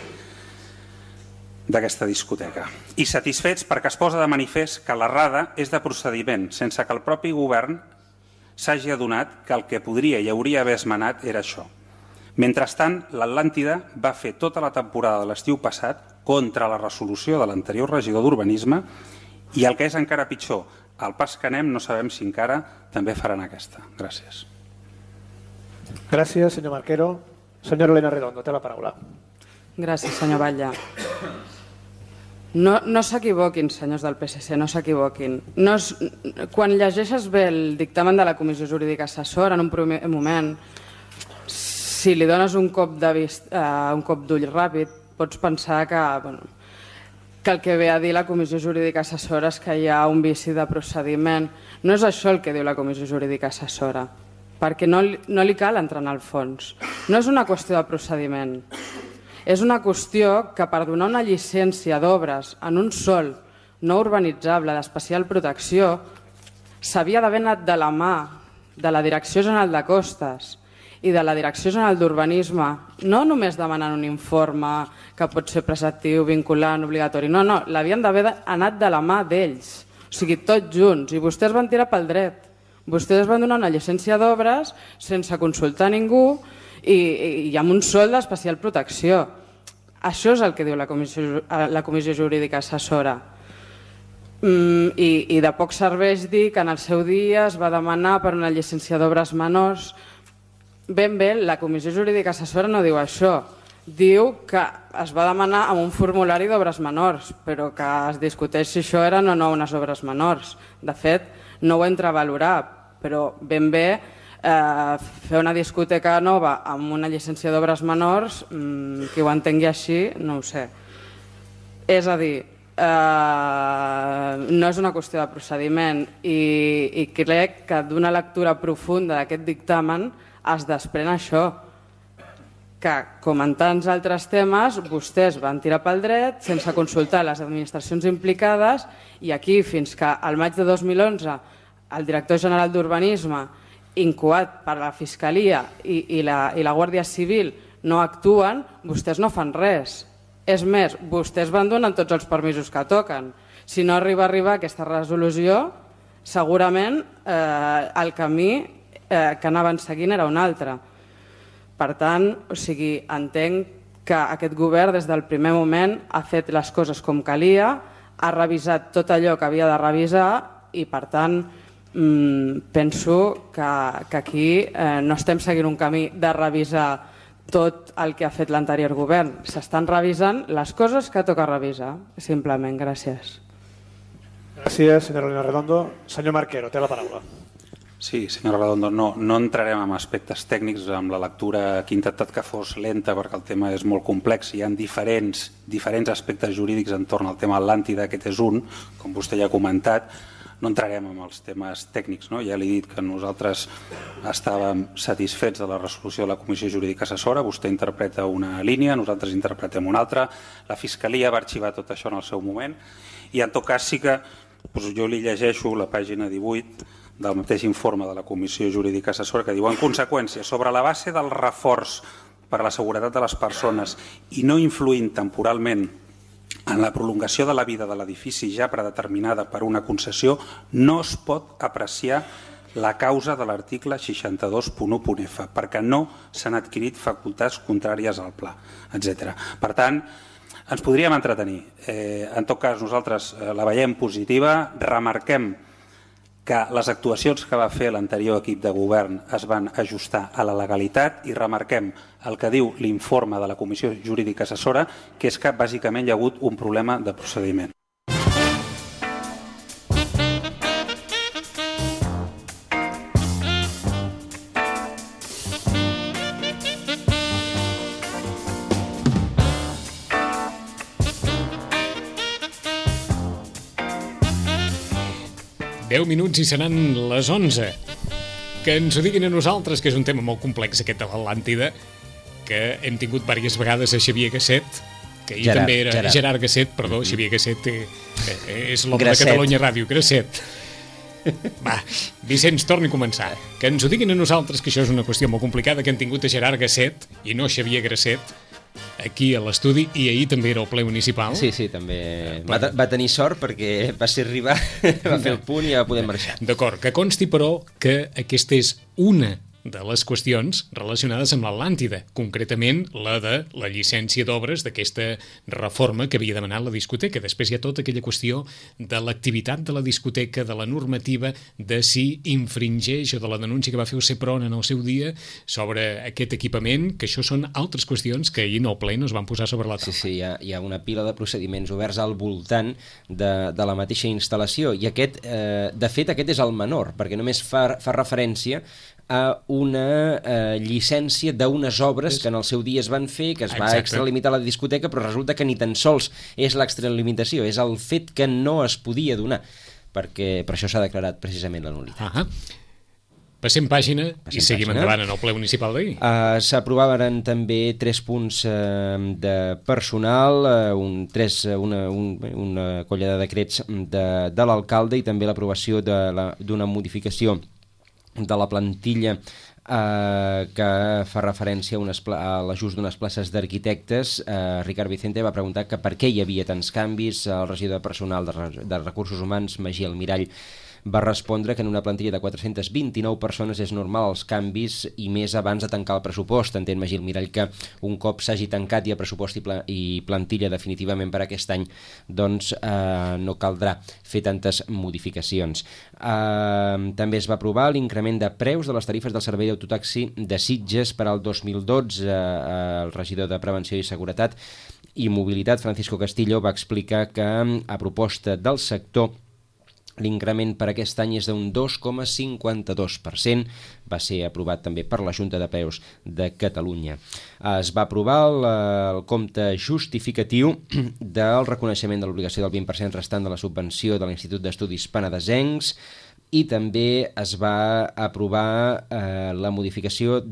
d'aquesta discoteca. I satisfets perquè es posa de manifest que l'errada és de procediment, sense que el propi govern s'hagi adonat que el que podria i hauria d'haver esmenat era això. Mentrestant, l'Atlàntida va fer tota la temporada de l'estiu passat contra la resolució de l'anterior regidor d'Urbanisme i el que és encara pitjor, al pas que anem no sabem si encara també faran aquesta. Gràcies. Gràcies, senyor Marquero. Senyora Elena Redondo, té la paraula. Gràcies, senyor Batlle. No, no s'equivoquin, senyors del P S C, no s'equivoquin. No és, quan llegeixes bé el dictamen de la Comissió Jurídica Assessora, en un primer moment, si li dones un cop de vist, uh, un cop d'ull ràpid, pots pensar que, bueno, que el que ve a dir la Comissió Jurídica Assessora és que hi ha un vici de procediment. No és això el que diu la Comissió Jurídica Assessora, perquè no, no li cal entrar en el fons. No és una qüestió de procediment. És una qüestió que per donar una llicència d'obres en un sòl no urbanitzable d'especial protecció s'havia d'haver anat de la mà de la Direcció General de Costes i de la Direcció General d'Urbanisme, no només demanant un informe que pot ser preceptiu, vinculant, obligatori, no, no, l'havien d'haver anat de la mà d'ells, o sigui, tots junts, i vostès van tirar pel dret. Vostès van donar una llicència d'obres sense consultar ningú i, i amb un sòl d'especial protecció. Això és el que diu la Comissió, la Comissió Jurídica Assessora. Mm, i, I de poc serveix dir que en el seu dia es va demanar per una llicència d'obres menors. Ben bé, la Comissió Jurídica Assessora no diu això. Diu que es va demanar amb un formulari d'obres menors, però que es discuteix si això eren o no unes obres menors. De fet, no ho entra a valorar, però ben bé Eh, fer una discoteca nova amb una llicència d'obres menors, mmm, qui ho entengui així, no ho sé. És a dir, eh, no és una qüestió de procediment i, i crec que d'una lectura profunda d'aquest dictamen es desprèn això, que com en tants altres temes vostès van tirar pel dret sense consultar les administracions implicades i aquí fins que al maig de dos mil onze el director general d'Urbanisme incoat per la Fiscalia i, i, la, i la Guàrdia Civil no actuen, vostès no fan res. És més, vostès van donant tots els permisos que toquen. Si no arriba a arribar aquesta resolució, segurament eh, el camí eh, que anaven seguint era un altre. Per tant, o sigui, entenc que aquest govern des del primer moment ha fet les coses com calia, ha revisat tot allò que havia de revisar i, per tant, penso que, que aquí eh, no estem seguint un camí de revisar tot el que ha fet l'anterior govern. S'estan revisant les coses que toca revisar, simplement. Gràcies. Gràcies, senyora Elena Redondo. Senyor Marquero, té la paraula. Sí, senyora Redondo, no, no entrarem en aspectes tècnics, amb la lectura que he intentat que fos lenta perquè el tema és molt complex, hi ha diferents, diferents aspectes jurídics entorn al tema Atlàntida, aquest és un, com vostè ja ha comentat, no entrarem en els temes tècnics, no? Ja li he dit que nosaltres estàvem satisfets de la resolució de la Comissió Jurídica Assessora, vostè interpreta una línia, nosaltres interpretem una altra, la Fiscalia va arxivar tot això en el seu moment i en tot cas sí que doncs jo li llegeixo la pàgina divuit del mateix informe de la Comissió Jurídica Assessora que diu, en conseqüència, sobre la base del reforç per a la seguretat de les persones i no influint temporalment en la prolongació de la vida de l'edifici ja predeterminada per una concessió, no es pot apreciar la causa de l'article seixanta-dos punt u punt f, perquè no s'han adquirit facultats contràries al pla, etcètera. Per tant, ens podríem entretenir. Eh, en tot cas, nosaltres eh, la veiem positiva, remarquem que les actuacions que va fer l'anterior equip de govern es van ajustar a la legalitat i remarquem el que diu l'informe de la Comissió Jurídica Assessora, que és que bàsicament hi ha hagut un problema de procediment. deu minuts i seran les onze. Que ens ho diguin a nosaltres, que és un tema molt complex aquest de l'Atlàntida, que hem tingut diverses vegades a Xavier Gasset, que ahir Gerard, també era Gerard. Gerard Gasset, perdó, mm-hmm. Xavier Gasset eh, eh, és l'home de Grasset. Catalunya Ràdio, Grasset. Va, Vicenç, torni a començar. Que ens ho diguin a nosaltres, que això és una qüestió molt complicada, que hem tingut a Gerard Gasset i no Xavier Grasset aquí a l'estudi, i ahir també era el ple municipal. Sí, sí, també va, va tenir sort perquè va ser arribar, va fer el punt i ja podem marxar. D'acord, que consti però que aquesta és una de les qüestions relacionades amb l'Atlàntida, concretament la de la llicència d'obres d'aquesta reforma que havia demanat la discoteca. Després hi ha tota aquella qüestió de l'activitat de la discoteca, de la normativa, de si infringeix o de la denúncia que va fer el CEPRON en el seu dia sobre aquest equipament, que això són altres qüestions que ahir en el ple no es van posar sobre la taula. Sí, sí, hi ha, hi ha una pila de procediments oberts al voltant de, de la mateixa instal·lació i aquest, eh, de fet, aquest és el menor, perquè només fa, fa referència a una eh, llicència d'unes obres que en el seu dia es van fer, que es va Exacte. extralimitar la discoteca, però resulta que ni tan sols és l'extralimitació, és el fet que no es podia donar, perquè per això s'ha declarat precisament la nulitat. Ah, passem pàgina Passem i seguim pàgina. endavant en el ple municipal d'ahir. Uh, S'aprovaven també tres punts uh, de personal, uh, un, tres, uh, una, un, una colla de decrets de, de l'alcalde i també l'aprovació d'una modificació de la plantilla eh, que fa referència a, unes a l'ajust d'unes places d'arquitectes. Eh, Ricard Vicente va preguntar que per què hi havia tants canvis. El regidor de personal de, de recursos humans, Magí Almirall, va respondre que en una plantilla de quatre-centes vint-i-nou persones és normal els canvis i més abans de tancar el pressupost. Entén Magí Almirall que un cop s'hagi tancat ja pressupost i, pla i plantilla definitivament per aquest any, doncs eh, no caldrà fer tantes modificacions. Eh, també es va aprovar l'increment de preus de les tarifes del servei d'autotaxi de Sitges per al dos mil dotze. Eh, el regidor de Prevenció i Seguretat i Mobilitat, Francisco Castillo, va explicar que a proposta del sector l'increment per aquest any és d'un dos coma cinquanta-dos per cent. Va ser aprovat també per la Junta de Preus de Catalunya. Es va aprovar el, el compte justificatiu del reconeixement de l'obligació del vint per cent restant de la subvenció de l'Institut d'Estudis Penedesencs i també es va aprovar eh, la modificació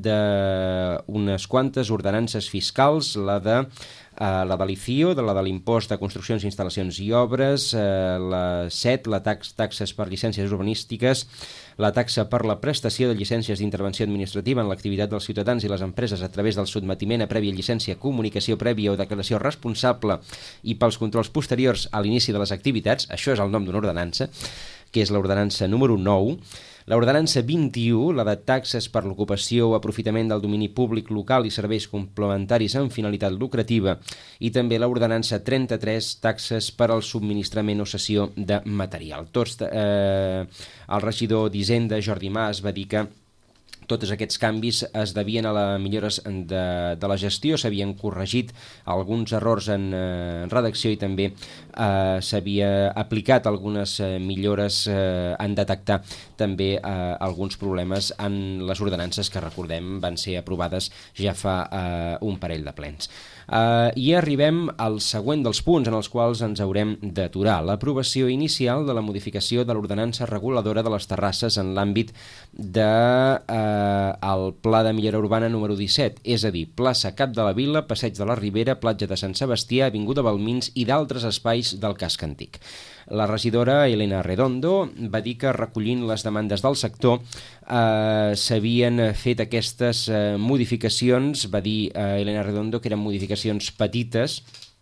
d'unes quantes ordenances fiscals, la de Uh, la de l'I C I O, de la de l'impost de construccions, instal·lacions i obres, uh, la set, la tax, taxes per llicències urbanístiques, la taxa per la prestació de llicències d'intervenció administrativa en l'activitat dels ciutadans i les empreses a través del sotmetiment a prèvia llicència, comunicació prèvia o declaració responsable i pels controls posteriors a l'inici de les activitats. Això és el nom d'una ordenança, que és l'ordenança número nou. L'ordenança vint-i-u, la de taxes per l'ocupació o aprofitament del domini públic local i serveis complementaris amb finalitat lucrativa, i també l'ordenança trenta-tres, taxes per al subministrament o cessió de material. Tots, eh, el regidor d'Hisenda, Jordi Mas, va dir que Tots aquests canvis es devien a les millores de, de la gestió, s'havien corregit alguns errors en, eh, en redacció i també eh, s'havia aplicat algunes eh, millores eh, en detectar també eh, alguns problemes en les ordenances que, recordem, van ser aprovades ja fa eh, un parell de plens. Uh, I arribem al següent dels punts en els quals ens haurem d'aturar, l'aprovació inicial de la modificació de l'ordenança reguladora de les terrasses en l'àmbit del uh, Pla de Millora Urbana número disset, és a dir, plaça Cap de la Vila, Passeig de la Ribera, platja de Sant Sebastià, avinguda Balmins i d'altres espais del casc antic. La regidora Elena Redondo va dir que, recollint les demandes del sector, eh, s'havien fet aquestes eh, modificacions, va dir eh, Elena Redondo que eren modificacions petites.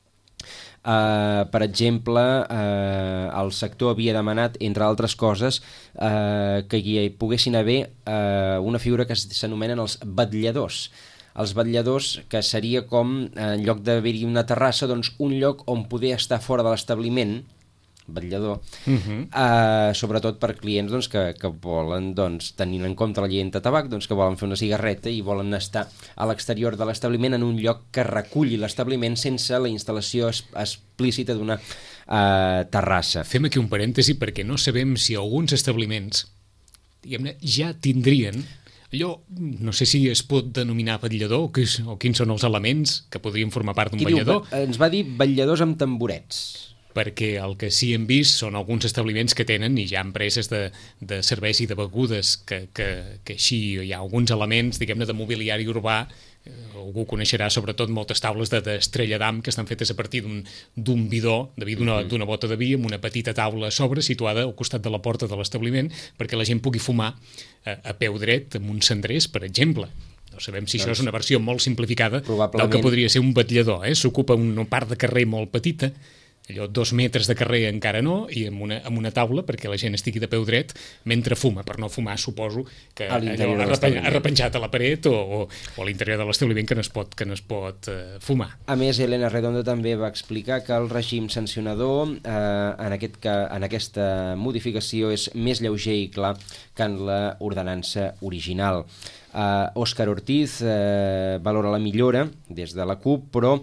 Uh, per exemple, uh, el sector havia demanat, entre altres coses, uh, que hi poguessin haver uh, una figura que s'anomenen els vetlladors. Els vetlladors, que seria com, en lloc d'haver-hi una terrassa, doncs un lloc on poder estar fora de l'establiment, vetllador, uh-huh. uh, sobretot per clients doncs, que, que volen, doncs, tenint en compte la llei anti-tabac, doncs, que volen fer una cigarreta i volen estar a l'exterior de l'establiment en un lloc que reculli l'establiment sense la instal·lació es, explícita d'una uh, terrassa. Fem aquí un parèntesi perquè no sabem si alguns establiments, diguem-ne, ja tindrien allò, no sé si es pot denominar vetllador o, que, o quins són els elements que podrien formar part d'un vetllador. Diu, ens va dir vetlladors amb tamborets. Perquè el que sí hem vist són alguns establiments que tenen i ja empreses de, de serveis i de begudes que, que, que així hi ha alguns elements, diguem-ne, de mobiliari urbà. Eh, algú coneixerà sobretot moltes taules d'estrella d'am que estan fetes a partir d'un bidó, d'una mm-hmm. bota de vi amb una petita taula a sobre situada al costat de la porta de l'establiment perquè la gent pugui fumar a, a peu dret amb uns cendrers, per exemple. No sabem si doncs, això és una versió molt simplificada del que podria ser un vetllador. Eh? S'ocupa una part de carrer molt petita, allò dos metres de carrer encara no, i amb una, amb una taula perquè la gent estigui de peu dret mentre fuma. Per no fumar, suposo que allò arrepenjat a la paret o, o, o a l'interior de l'establiment que no es pot, que no es pot uh, fumar. A més, Elena Redondo també va explicar que el règim sancionador eh, en, aquest, que, en aquesta modificació és més lleuger i clar que en l'ordenança original. Uh, Òscar Ortiz uh, valora la millora des de la CUP, però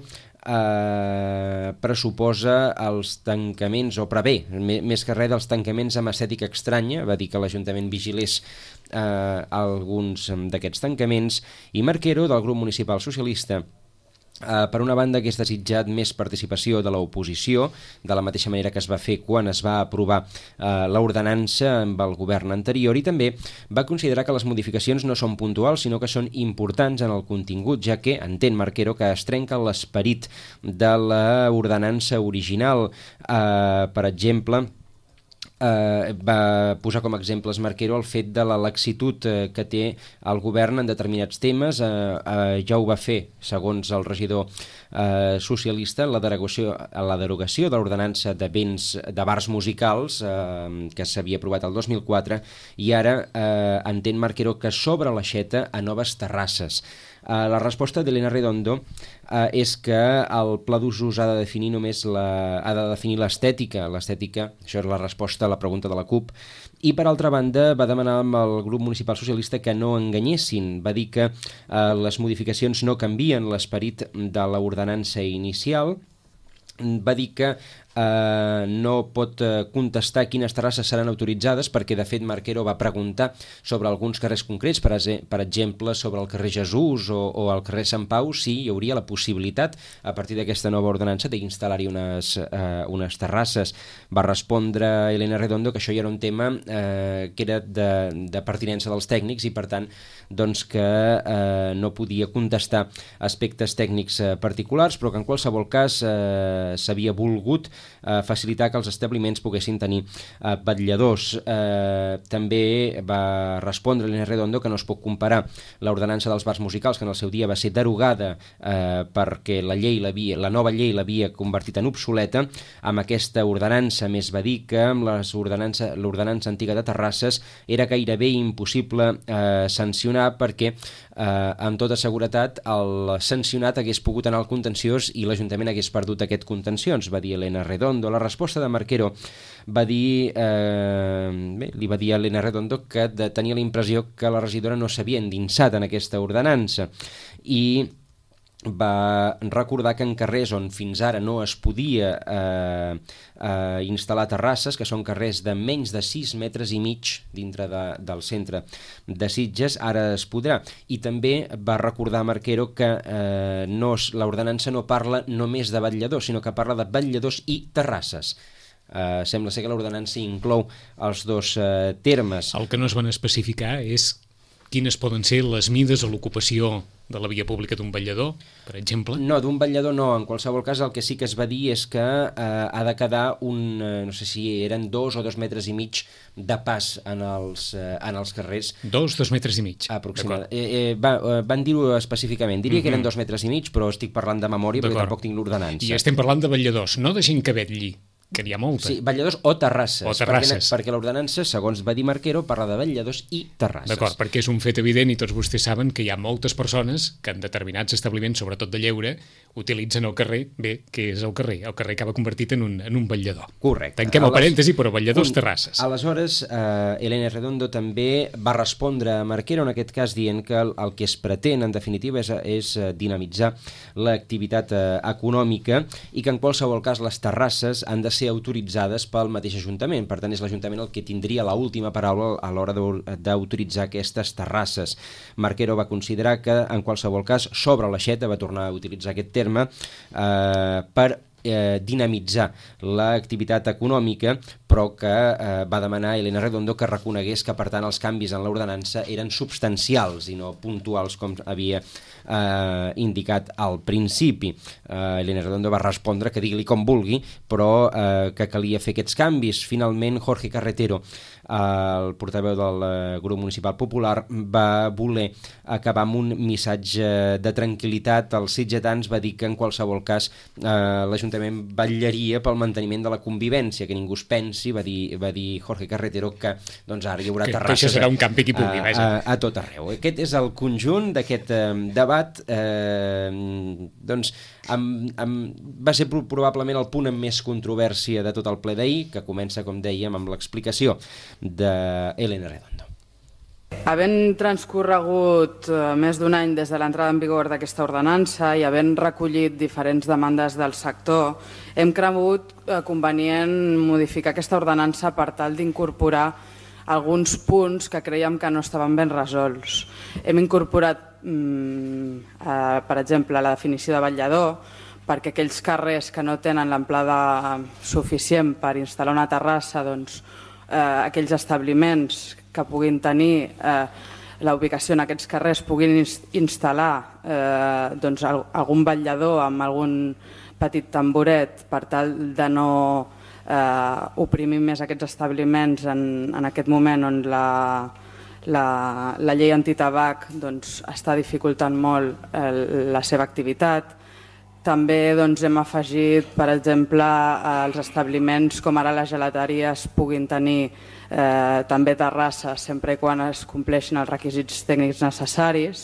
Uh, pressuposa els tancaments, o prevé, més que res dels tancaments amb estètica estranya. Va dir que l'Ajuntament vigilés uh, alguns d'aquests tancaments. I Marquero, del grup municipal socialista, Uh, per una banda, hagués desitjat més participació de l'oposició, de la mateixa manera que es va fer quan es va aprovar uh, l'ordenança amb el govern anterior, i també va considerar que les modificacions no són puntuals, sinó que són importants en el contingut, ja que entén Marquero que es trenca l'esperit de l'ordenança original. Uh, per exemple, Uh, va posar com a exemples Marquero el fet de la laxitud uh, que té el govern en determinats temes. Uh, uh, ja ho va fer, segons el regidor uh, socialista, la derogació, la derogació de l'ordenança de béns de bars musicals uh, que s'havia aprovat el dos mil quatre, i ara uh, entén Marquero que s'obre l'aixeta a noves terrasses. Uh, la resposta d'Elena Redondo uh, és que el pla d'usos ha de definir només la, ha de definir l'estètica, l'estètica, això és la resposta a la pregunta de la CUP, i per altra banda va demanar al grup municipal socialista que no enganyessin. Va dir que uh, les modificacions no canvien l'esperit de l'ordenança inicial. Va dir que eh, no pot eh, contestar quines terrasses seran autoritzades perquè, de fet, Marquero va preguntar sobre alguns carrers concrets, per, per exemple, sobre el carrer Jesús o, o el carrer Sant Pau, si hi hauria la possibilitat, a partir d'aquesta nova ordenança, d'instal·lar-hi unes, eh, unes terrasses. Va respondre Elena Redondo que això ja era un tema eh, que era de, de pertinença dels tècnics i, per tant, doncs que eh, no podia contestar aspectes tècnics eh, particulars, però que en qualsevol cas eh, s'havia volgut eh, facilitar que els establiments poguessin tenir eh, vetlladors. Eh, també va respondre Elena Redondo que no es pot comparar l'ordenança dels bars musicals, que en el seu dia va ser derogada eh, perquè la llei l'havia, la nova llei l'havia convertit en obsoleta, amb aquesta ordenança. Més va dir que amb l'ordenança antiga de terrasses era gairebé impossible eh, sancionar perquè eh, amb tota seguretat el sancionat hagués pogut anar al contenciós i l'Ajuntament hagués perdut aquest contenciós, va dir Elena Redondo. Redondo. La resposta de Marquero va dir, eh, bé, li va dir a Elena Redondo que de, tenia la impressió que la regidora no s'havia endinsat en aquesta ordenança i va recordar que en carrers on fins ara no es podia eh, eh, instal·lar terrasses, que són carrers de menys de sis metres i mig dintre de, del centre de Sitges, ara es podrà. I també va recordar Marquero que eh, no, l'ordenança no parla només de vetlladors, sinó que parla de vetlladors i terrasses. Uh, sembla ser que l'ordenança inclou els dos uh, termes. El que no es van especificar és quines poden ser les mides o l'ocupació de la via pública d'un vetllador, per exemple? No, d'un vetllador no. En qualsevol cas, el que sí que es va dir és que eh, ha de quedar un, eh, no sé si eren dos o dos metres i mig de pas en els, eh, en els carrers. Dos, dos metres i mig. Aproximadament. Eh, eh, va, eh, van dir-ho específicament. Diria mm-hmm. que eren dos metres i mig, però estic parlant de memòria perquè tampoc tinc l'ordenança. I estem parlant de vetlladors, no de gent que vetlli, que n'hi ha molta. Sí, vetlladors o terrasses. O terrasses. Perquè, perquè l'ordenança, segons va dir Marquero, parla de vetlladors i terrasses. D'acord, perquè és un fet evident i tots vostès saben que hi ha moltes persones que en determinats establiments, sobretot de lleure, utilitzen el carrer, bé, què és el carrer? El carrer acaba convertit en un, en un vetllador. Correcte. Tanquem el parèntesi, però vetlladors, un, terrasses. Aleshores, eh, Elena Redondo també va respondre a Marquero, en aquest cas, dient que el, el que es pretén, en definitiva, és, és dinamitzar l'activitat eh, econòmica i que, en qualsevol cas, les terrasses han de ser autoritzades pel mateix Ajuntament. Per tant, és l'Ajuntament el que tindria l'última paraula a l'hora d'autoritzar aquestes terrasses. Marquero va considerar que, en qualsevol cas, sobre l'aixeta, va tornar a utilitzar aquest terme, eh, per eh, dinamitzar l'activitat econòmica, però que eh, va demanar a Elena Redondo que reconegués que, per tant, els canvis en l'ordenança eren substancials i no puntuals, com havia eh, indicat al principi. Eh, Elena Redondo va respondre que digui-li com vulgui, però eh, que calia fer aquests canvis. Finalment, Jorge Carretero, eh, el portaveu del eh, grup municipal popular, va voler acabar amb un missatge de tranquil·litat als sitgetans. Va dir que, en qualsevol cas, eh, l'Ajuntament vetllaria pel manteniment de la convivència, que ningú es pensi, va dir, va dir Jorge Carretero, que doncs ara hi haurà que, terrasses que això serà un campi qui pugui, a, a, a tot arreu. Aquest és el conjunt d'aquest eh, debat. Eh, doncs amb, amb, va ser probablement el punt amb més controvèrsia de tot el ple d'ahir, que comença, com dèiem, amb l'explicació d'Elena Redondo. Havent transcorregut eh, més d'un any des de l'entrada en vigor d'aquesta ordenança i havent recollit diferents demandes del sector, hem cregut eh, convenient modificar aquesta ordenança per tal d'incorporar alguns punts que creiem que no estaven ben resolts. Hem incorporat, mm, eh, per exemple, la definició de vetllador, perquè aquells carrers que no tenen l'amplada suficient per instal·lar una terrassa, doncs, eh, aquells establiments que puguin tenir eh, la ubicació en aquests carrers puguin instal·lar eh, doncs, algun vetllador amb algun petit tamboret per tal de no eh, oprimir més aquests establiments en, en aquest moment on la, la, la llei antitabac doncs, està dificultant molt eh, la seva activitat. També doncs, hem afegit, per exemple, els establiments com ara les gelateries puguin tenir eh, també terrasses sempre i quan es compleixin els requisits tècnics necessaris.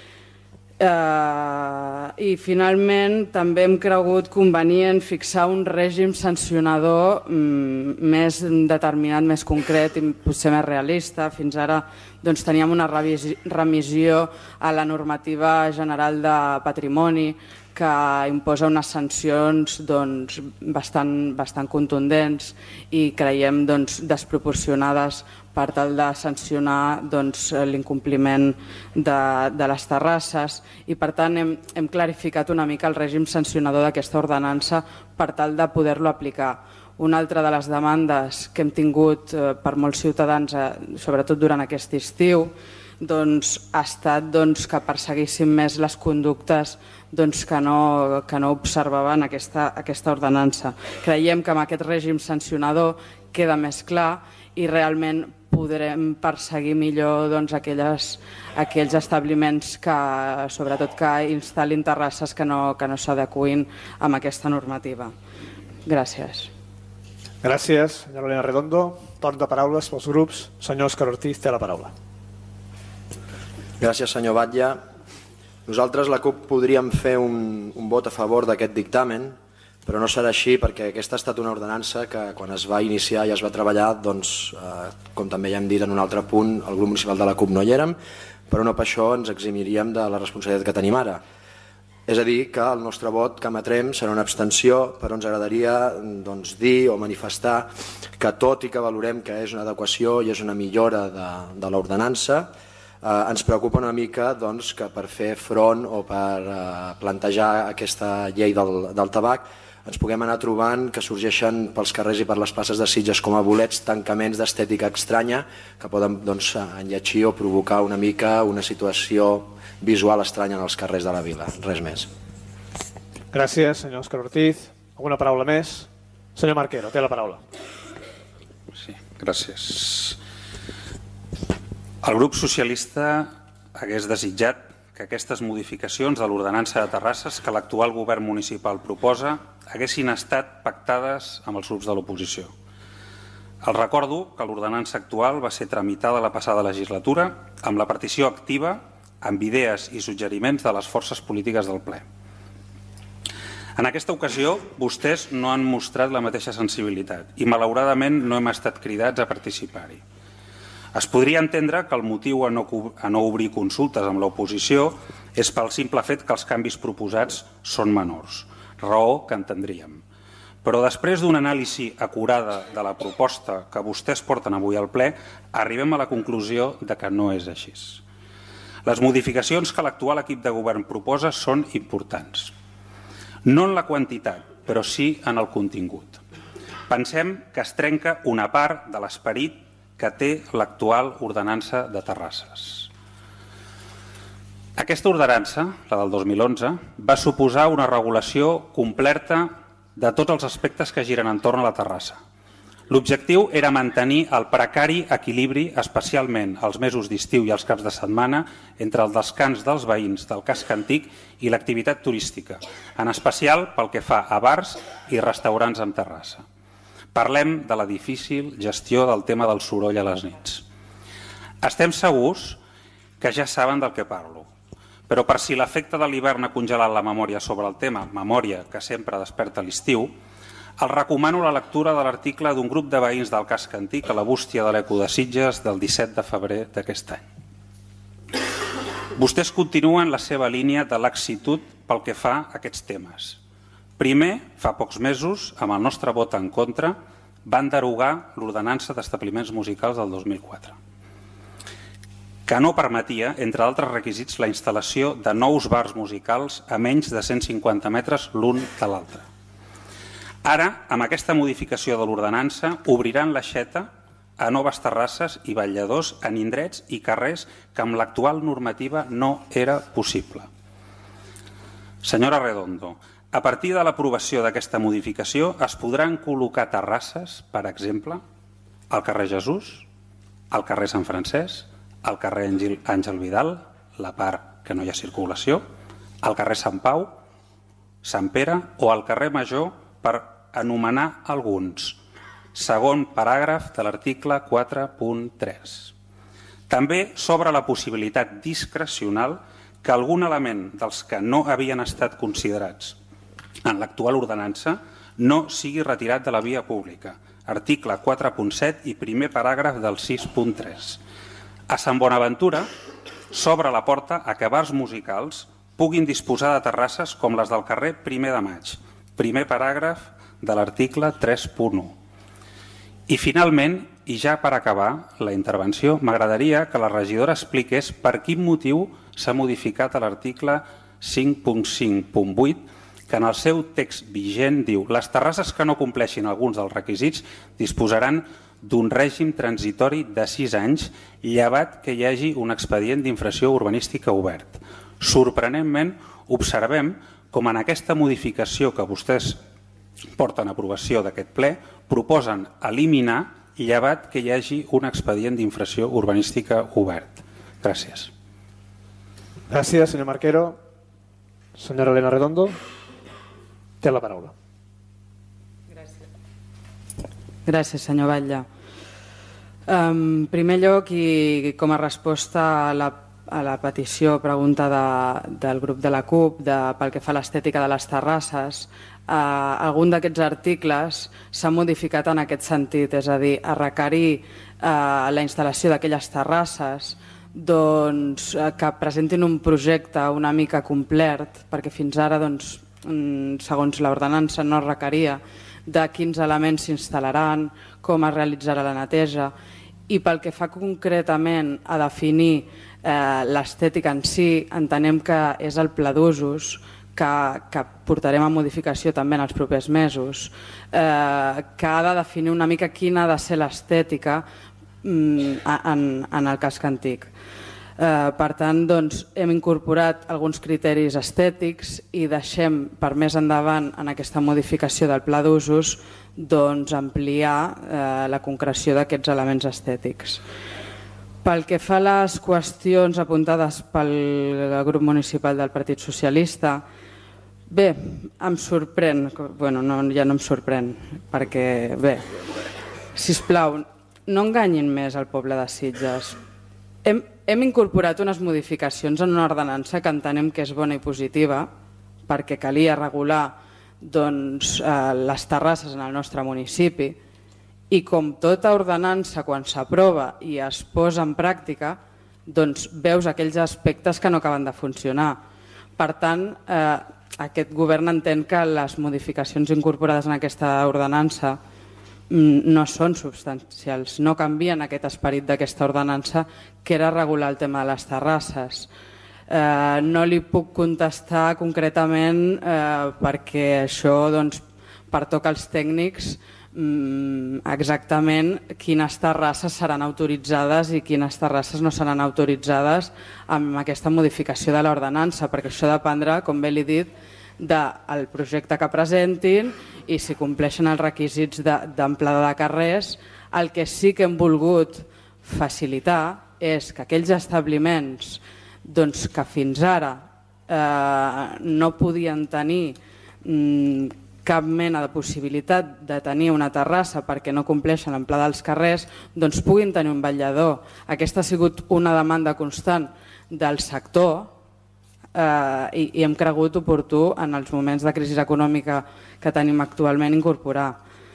Eh, I finalment també hem cregut convenient fixar un règim sancionador mm, més determinat, més concret i potser més realista. Fins ara doncs, teníem una remissió a la normativa general de patrimoni que imposa unes sancions doncs, bastant, bastant contundents i creiem doncs, desproporcionades per tal de sancionar doncs, l'incompliment de, de les terrasses i per tant hem, hem clarificat una mica el règim sancionador d'aquesta ordenança per tal de poder-lo aplicar. Una altra de les demandes que hem tingut eh, per molts ciutadans, eh, sobretot durant aquest estiu, doncs, ha estat doncs, que perseguissin més les conductes doncs, que, no, que no observaven aquesta, aquesta ordenança. Creiem que amb aquest règim sancionador queda més clar i realment podrem perseguir millor doncs, aquelles, aquells establiments que, sobretot que instal·lin terrasses que no, que no s'adequin amb aquesta normativa. Gràcies. Gràcies, senyora Elena Redondo. Torn de paraules pels grups. Senyor Òscar Ortiz té la paraula. Gràcies, senyor Batlle. Nosaltres, la CUP, podríem fer un, un vot a favor d'aquest dictamen, però no serà així perquè aquesta ha estat una ordenança que quan es va iniciar i es va treballar, doncs, eh, com també ja hem dit en un altre punt, el grup municipal de la CUP no hi érem, però no per això ens eximiríem de la responsabilitat que tenim ara. És a dir, que el nostre vot que emetrem serà una abstenció, però ens agradaria doncs, dir o manifestar que tot i que valorem que és una adequació i és una millora de, de l'ordenança, eh, ens preocupa una mica doncs, que per fer front o per eh, plantejar aquesta llei del, del tabac ens puguem anar trobant que sorgeixen pels carrers i per les places de Sitges com a bolets tancaments d'estètica estranya que poden doncs, enlletgir o provocar una mica una situació visual estranya en els carrers de la vila. Res més. Gràcies, senyor Òscar Ortiz. Alguna paraula més? Senyor Marquero, té la paraula. Sí, gràcies. El grup socialista hagués desitjat que aquestes modificacions de l'ordenança de terrasses que l'actual govern municipal proposa haguessin estat pactades amb els grups de l'oposició. Els recordo que l'ordenança actual va ser tramitada la passada legislatura amb la partició activa amb idees i suggeriments de les forces polítiques del ple. En aquesta ocasió, vostès no han mostrat la mateixa sensibilitat i, malauradament, no hem estat cridats a participar-hi. Es podria entendre que el motiu a no, a no obrir consultes amb l'oposició és pel simple fet que els canvis proposats són menors, raó que entendríem. Però després d'una anàlisi acurada de la proposta que vostès porten avui al ple, arribem a la conclusió de que no és així. Les modificacions que l'actual equip de govern proposa són importants. No en la quantitat, però sí en el contingut. Pensem que es trenca una part de l'esperit que té l'actual ordenança de terrasses. Aquesta ordenança, la del dos mil onze, va suposar una regulació completa de tots els aspectes que giren entorn a la terrassa. L'objectiu era mantenir el precari equilibri, especialment els mesos d'estiu i els caps de setmana, entre el descans dels veïns del casc antic i l'activitat turística, en especial pel que fa a bars i restaurants amb terrassa. Parlem de la difícil gestió del tema del soroll a les nits. Estem segurs que ja saben del que parlo, però per si l'efecte de l'hivern ha congelat la memòria sobre el tema, memòria que sempre desperta l'estiu, els recomano la lectura de l'article d'un grup de veïns del casc antic a la bústia de l'Eco de Sitges del disset de febrer d'aquest any. Vostès continuen la seva línia de laxitud pel que fa a aquests temes. Primer, fa pocs mesos, amb el nostre vot en contra, van derogar l'ordenança d'establiments musicals del dos mil quatre, que no permetia, entre altres requisits, la instal·lació de nous bars musicals a menys de cent cinquanta metres l'un de l'altre. Ara, amb aquesta modificació de l'ordenança, obriran l'aixeta a noves terrasses i balladors en indrets i carrers que amb l'actual normativa no era possible. Senyora Redondo, a partir de l'aprovació d'aquesta modificació es podran col·locar terrasses, per exemple, al carrer Jesús, al carrer Sant Francesc, al carrer Àngel Vidal, la part que no hi ha circulació, al carrer Sant Pau, Sant Pere o al carrer Major, per anomenar alguns. Segon paràgraf de l'article quatre punt tres. També s'obre la possibilitat discrecional que algun element dels que no havien estat considerats en l'actual ordenança no sigui retirat de la via pública. Article quatre punt set i primer paràgraf del sis punt tres. A Sant Bonaventura s'obre la porta a que bars musicals puguin disposar de terrasses com les del carrer Primer de Maig, primer paràgraf de l'article tres punt u. I finalment, i ja per acabar la intervenció, m'agradaria que la regidora expliqués per quin motiu s'ha modificat a l'article cinc punt cinc punt vuit, que en el seu text vigent diu les terrasses que no compleixin alguns dels requisits disposaran d'un règim transitori de sis anys llevat que hi hagi un expedient d'infracció urbanística obert. Sorprenentment, observem com en aquesta modificació que vostès porten a aprovació d'aquest ple, proposen eliminar llevat que hi hagi un expedient d'infracció urbanística obert. Gràcies. Gràcies, senyor Marquero. Senyora Elena Redondo, té la paraula. Gràcies, Gràcies senyor Batlle. En primer lloc, i com a resposta a la a la petició pregunta de, del grup de la CUP de, pel que fa a l'estètica de les terrasses, eh, algun d'aquests articles s'ha modificat en aquest sentit, és a dir, a requerir eh, la instal·lació d'aquelles terrasses doncs, eh, que presentin un projecte una mica complet, perquè fins ara, doncs, segons l'ordenança, no requeria de quins elements s'instal·laran, com es realitzarà la neteja, i pel que fa concretament a definir eh, l'estètica en si, entenem que és el pla d'usos, que, que portarem a modificació també en els propers mesos, eh, que ha de definir una mica quina ha de ser l'estètica mm, en, en el casc antic. Eh, per tant, doncs, hem incorporat alguns criteris estètics i deixem per més endavant en aquesta modificació del pla d'usos doncs, ampliar eh, la concreció d'aquests elements estètics. Pel que fa a les qüestions apuntades pel grup municipal del Partit Socialista, bé, em sorprèn, bueno, no, ja no em sorprèn, perquè, bé, sisplau, no enganyin més el poble de Sitges. Hem, hem incorporat unes modificacions en una ordenança que entenem que és bona i positiva, perquè calia regular doncs, eh, les terrasses en el nostre municipi, i com tota ordenança, quan s'aprova i es posa en pràctica, doncs veus aquells aspectes que no acaben de funcionar. Per tant, eh, aquest govern entén que les modificacions incorporades en aquesta ordenança no són substancials, no canvien aquest esperit d'aquesta ordenança, que era regular el tema de les terrasses. Eh, no li puc contestar concretament eh, perquè això doncs, pertoca als tècnics mm, exactament quines terrasses seran autoritzades i quines terrasses no seran autoritzades amb aquesta modificació de l'ordenança, perquè això dependrà, com bé l'he dit, del projecte que presentin i si compleixen els requisits d'amplada de carrers. El que sí que hem volgut facilitar és que aquells establiments doncs, que fins ara eh, no podien tenir mm, cap mena de possibilitat de tenir una terrassa perquè no compleixen l'amplada dels carrers, doncs puguin tenir un vetllador. Aquesta ha sigut una demanda constant del sector eh, i, i hem cregut oportú en els moments de crisi econòmica que tenim actualment incorporar.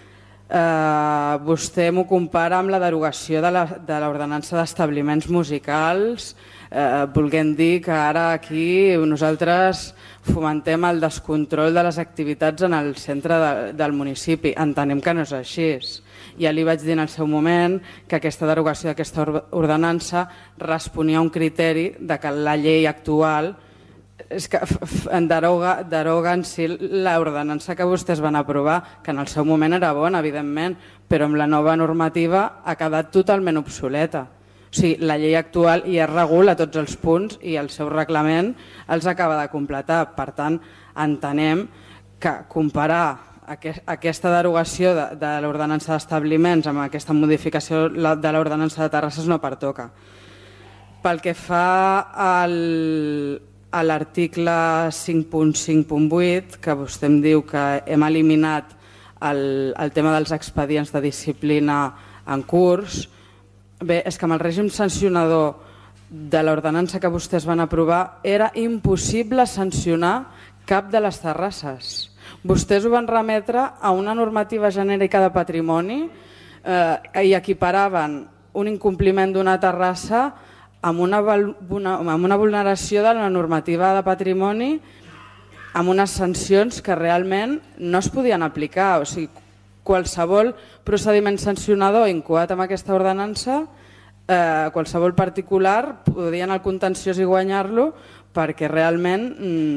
Eh, vostè m'ho compara amb la derogació de l'ordenança d'establiments musicals, eh, volent dir que ara aquí nosaltres fomentem el descontrol de les activitats en el centre de, del municipi. Entenem que no és així. Ja li vaig dir en el seu moment que aquesta derogació d'aquesta ordenança responia a un criteri de que la llei actual és que deroga, deroga en si l'ordenança que vostès van aprovar, que en el seu moment era bona, evidentment, però amb la nova normativa ha quedat totalment obsoleta. O sigui, la llei actual ja regula tots els punts i el seu reglament els acaba de completar. Per tant, entenem que comparar aquesta derogació de, de l'ordenança d'establiments amb aquesta modificació de l'ordenança de terrasses no pertoca. Pel que fa al... a l'article cinc punt cinc punt vuit, que vostè em diu que hem eliminat el, el tema dels expedients de disciplina en curs. Bé, és que amb el règim sancionador de l'ordenança que vostès van aprovar era impossible sancionar cap de les terrasses. Vostès ho van remetre a una normativa genèrica de patrimoni eh, i equiparaven un incompliment d'una terrassa amb una, una, amb una vulneració de la normativa de patrimoni amb unes sancions que realment no es podien aplicar. O sigui, qualsevol procediment sancionador incoat amb aquesta ordenança, eh, qualsevol particular podia anar al contenciós i guanyar-lo perquè realment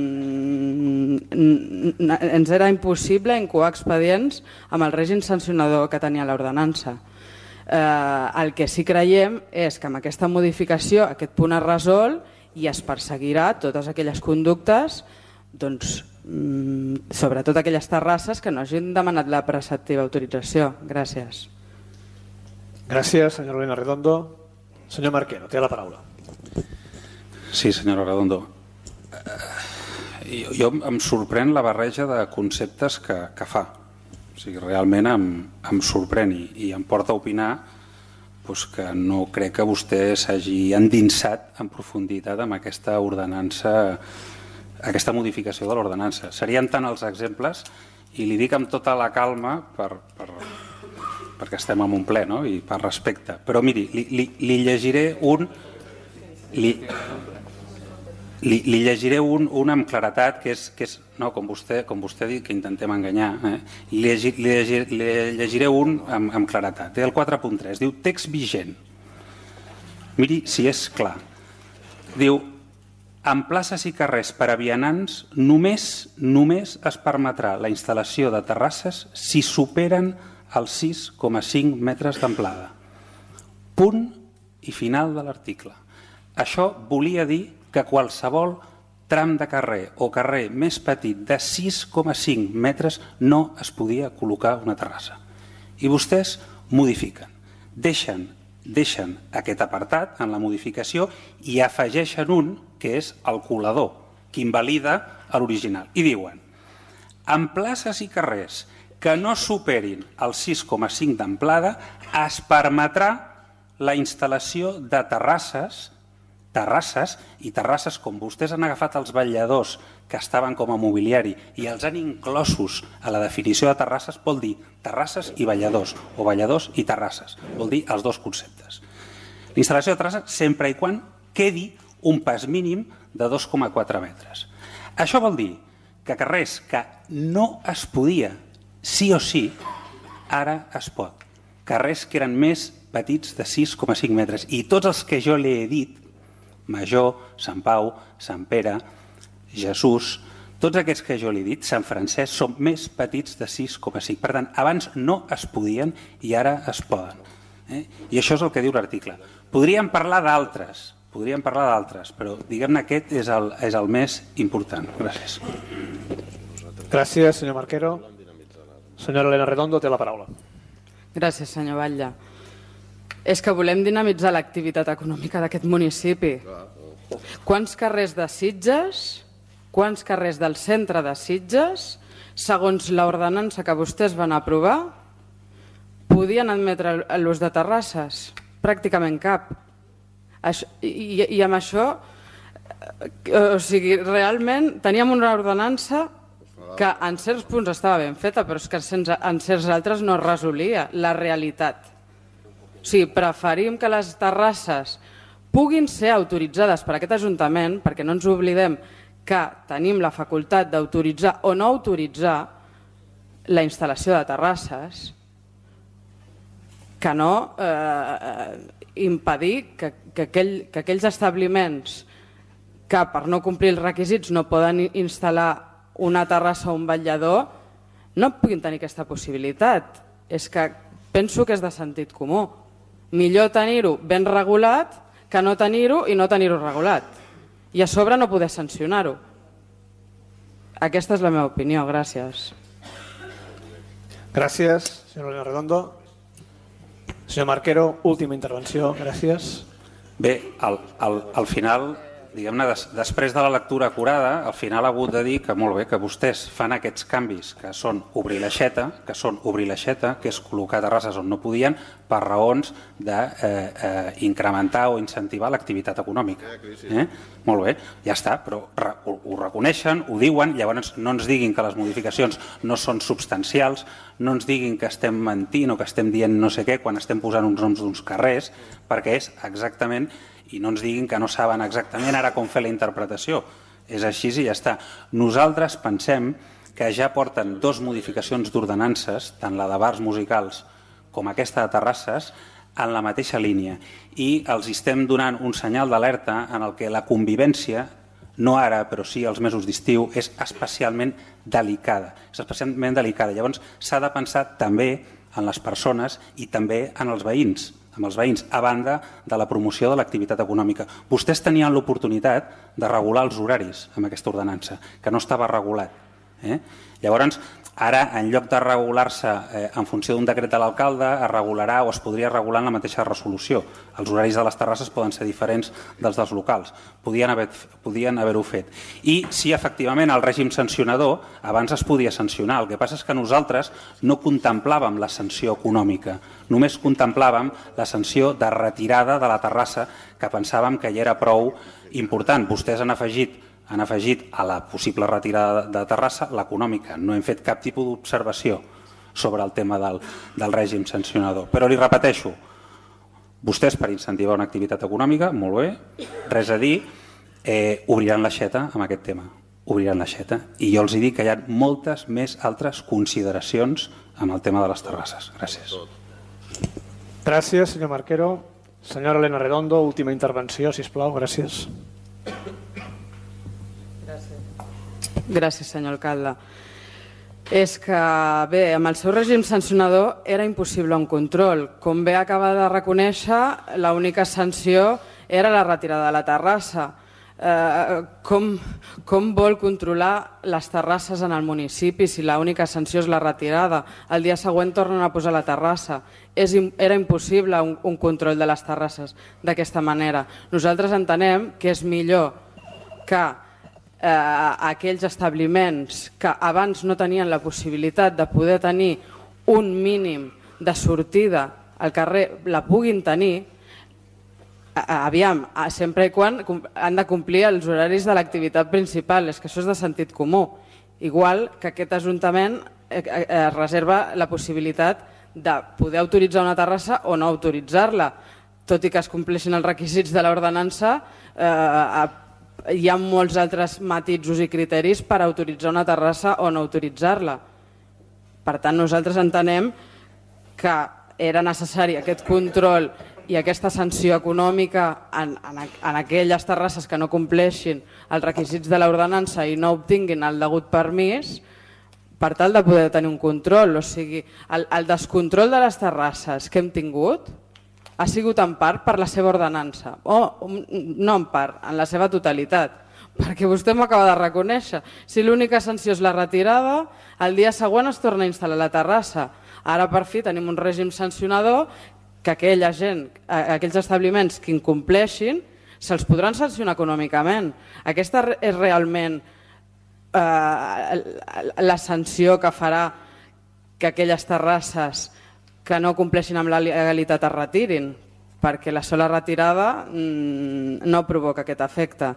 mm, ens era impossible incoar expedients amb el règim sancionador que tenia l'ordenança. Eh, el que sí creiem és que amb aquesta modificació aquest punt es resol i es perseguirà totes aquelles conductes, doncs, mm, sobretot aquelles terrasses que no hagin demanat la preceptiva autorització. Gràcies. Gràcies, senyor Lorena Redondo. Senyor Marquero, té la paraula. Sí, senyora Redondo. Jo, jo em sorprèn la barreja de conceptes que, que fa. O sigui, realment em, em sorprèn i, i em porta a opinar doncs que no crec que vostè s'hagi endinsat en profunditat amb aquesta ordenança, aquesta modificació de l'ordenança. Serien tant els exemples, i li dic amb tota la calma per, per, perquè estem en un ple, no? I per respecte. Però miri, li, li, li llegiré un... Li, li, li llegiré un, un amb claretat, que és, que és no, com vostè, com vostè ha dit, que intentem enganyar. Eh? Li, llegir, li, llegir, li llegiré un amb, amb claretat. Té el quatre punt tres, diu text vigent. Miri si és clar. Diu, en places i carrers per a vianants només, només es permetrà la instal·lació de terrasses si superen els sis coma cinc metres d'amplada. Punt i final de l'article. Això volia dir que qualsevol tram de carrer o carrer més petit de sis coma cinc metres no es podia col·locar una terrassa. I vostès modifiquen, deixen, deixen aquest apartat en la modificació i afegeixen un que és el colador, que invalida l'original. I diuen, en places i carrers que no superin els sis coma cinc d'amplada es permetrà la instal·lació de terrasses terrasses i terrasses, com vostès han agafat els vetlladors que estaven com a mobiliari i els han inclosos a la definició de terrasses, vol dir terrasses i vetlladors, o vetlladors i terrasses, vol dir els dos conceptes. La instal·lació de terrasses sempre i quan quedi un pas mínim de dos coma quatre metres. Això vol dir que carrers que no es podia, sí o sí, ara es pot. Carrers que eren més petits de sis coma cinc metres. I tots els que jo li he dit, Major, Sant Pau, Sant Pere, Jesús, tots aquests que jo li he dit, Sant Francesc, són més petits de sis coma cinc. Per tant, abans no es podien i ara es poden. Eh? I això és el que diu l'article. Podríem parlar d'altres, podríem parlar d'altres, però diguem-ne aquest és el, és el més important. Gràcies. Gràcies, senyor Marquero. Senyora Elena Redondo té la paraula. Gràcies, senyor Batlle. És que volem dinamitzar l'activitat econòmica d'aquest municipi. Quants carrers de Sitges, quants carrers del centre de Sitges, segons l'ordenança que vostès van aprovar, podien admetre l'ús de terrasses? Pràcticament cap. I, i amb això, o sigui, realment teníem una ordenança que en certs punts estava ben feta, però és que en certs altres no es resolia la realitat. O sigui, preferim que les terrasses puguin ser autoritzades per aquest Ajuntament, perquè no ens oblidem que tenim la facultat d'autoritzar o no autoritzar la instal·lació de terrasses, que no eh, impedir que, que, aquell, que aquells establiments que per no complir els requisits no poden instal·lar una terrassa o un vetllador no puguin tenir aquesta possibilitat. És que penso que és de sentit comú. Millor tenir-ho ben regulat que no tenir-ho i no tenir-ho regulat. I a sobre no poder sancionar-ho. Aquesta és la meva opinió. Gràcies. Gràcies, senyora Elena Redondo. Senyor Marquero, última intervenció. Gràcies. Bé, al, al, al final, diguem-ne, des, després de la lectura acurada, al final ha hagut de dir que molt bé, que vostès fan aquests canvis que són obrir l'aixeta, que són obrir l'aixeta, que és col·locar terrasses on no podien, per raons d'incrementar eh, eh, o incentivar l'activitat econòmica. Eh? Molt bé, ja està, però ho, ho reconeixen, ho diuen, llavors no ens diguin que les modificacions no són substancials, no ens diguin que estem mentint o que estem dient no sé què quan estem posant uns noms d'uns carrers, perquè és exactament... i no ens diguin que no saben exactament ara com fer la interpretació. És així i ja està. Nosaltres pensem que ja porten dos modificacions d'ordenances, tant la de bars musicals com aquesta de terrasses, en la mateixa línia. I els estem donant un senyal d'alerta en el que la convivència, no ara, però sí als mesos d'estiu, és especialment delicada. És especialment delicada. Llavors s'ha de pensar també en les persones i també en els veïns. amb els veïns, a banda de la promoció de l'activitat econòmica. Vostès tenien l'oportunitat de regular els horaris amb aquesta ordenança, que no estava regulat. Eh? Llavors, Ara, en lloc de regular-se eh, en funció d'un decret de l'alcalde, es regularà o es podria regular en la mateixa resolució. Els horaris de les terrasses poden ser diferents dels dels locals. Podien haver, podien haver-ho fet. I si efectivament el règim sancionador abans es podia sancionar. El que passa és que nosaltres no contemplàvem la sanció econòmica. Només contemplàvem la sanció de retirada de la terrassa, que pensàvem que ja era prou important. Vostès han afegit han afegit a la possible retirada de terrassa l'econòmica. No hem fet cap tipus d'observació sobre el tema del, del règim sancionador. Però li repeteixo, vostès per incentivar una activitat econòmica, molt bé, res a dir, eh, obriran l'aixeta amb aquest tema. Obriran l'aixeta. I jo els dic que hi ha moltes més altres consideracions amb el tema de les terrasses. Gràcies. Gràcies, senyor Marquero. Senyora Elena Redondo, última intervenció, sisplau. Gràcies. Gràcies, senyor alcalde. És que, bé, amb el seu règim sancionador era impossible un control. Com bé acaba de reconèixer, l'única sanció era la retirada de la terrassa. Eh, com, com vol controlar les terrasses en el municipi si l'única sanció és la retirada? El dia següent tornen a posar la terrassa. És, era impossible un, un control de les terrasses d'aquesta manera. Nosaltres entenem que és millor que Eh, aquells establiments que abans no tenien la possibilitat de poder tenir un mínim de sortida al carrer la puguin tenir, eh, aviam, sempre i quan han de complir els horaris de l'activitat principal. És que això és de sentit comú. Igual que aquest Ajuntament eh, eh, reserva la possibilitat de poder autoritzar una terrassa o no autoritzar-la, tot i que es compleixin els requisits de l'ordenança. eh, Hi ha molts altres matisos i criteris per autoritzar una terrassa o no autoritzar-la. Per tant, nosaltres entenem que era necessari aquest control i aquesta sanció econòmica en, en, en aquelles terrasses que no compleixin els requisits de l'ordenança i no obtinguin el degut permís per tal de poder tenir un control. O sigui, el, el descontrol de les terrasses que hem tingut ha sigut en part per la seva ordenança, o no en part, en la seva totalitat, perquè vostè m'acaba de reconèixer. Si l'única sanció és la retirada, el dia següent es torna a instal·lar la terrassa. Ara per fi tenim un règim sancionador que aquella gent, aquells establiments que incompleixin se'ls podran sancionar econòmicament. Aquesta és realment eh, la sanció que farà que aquelles terrasses que no compleixin amb la legalitat es retirin, perquè la sola retirada no provoca aquest efecte.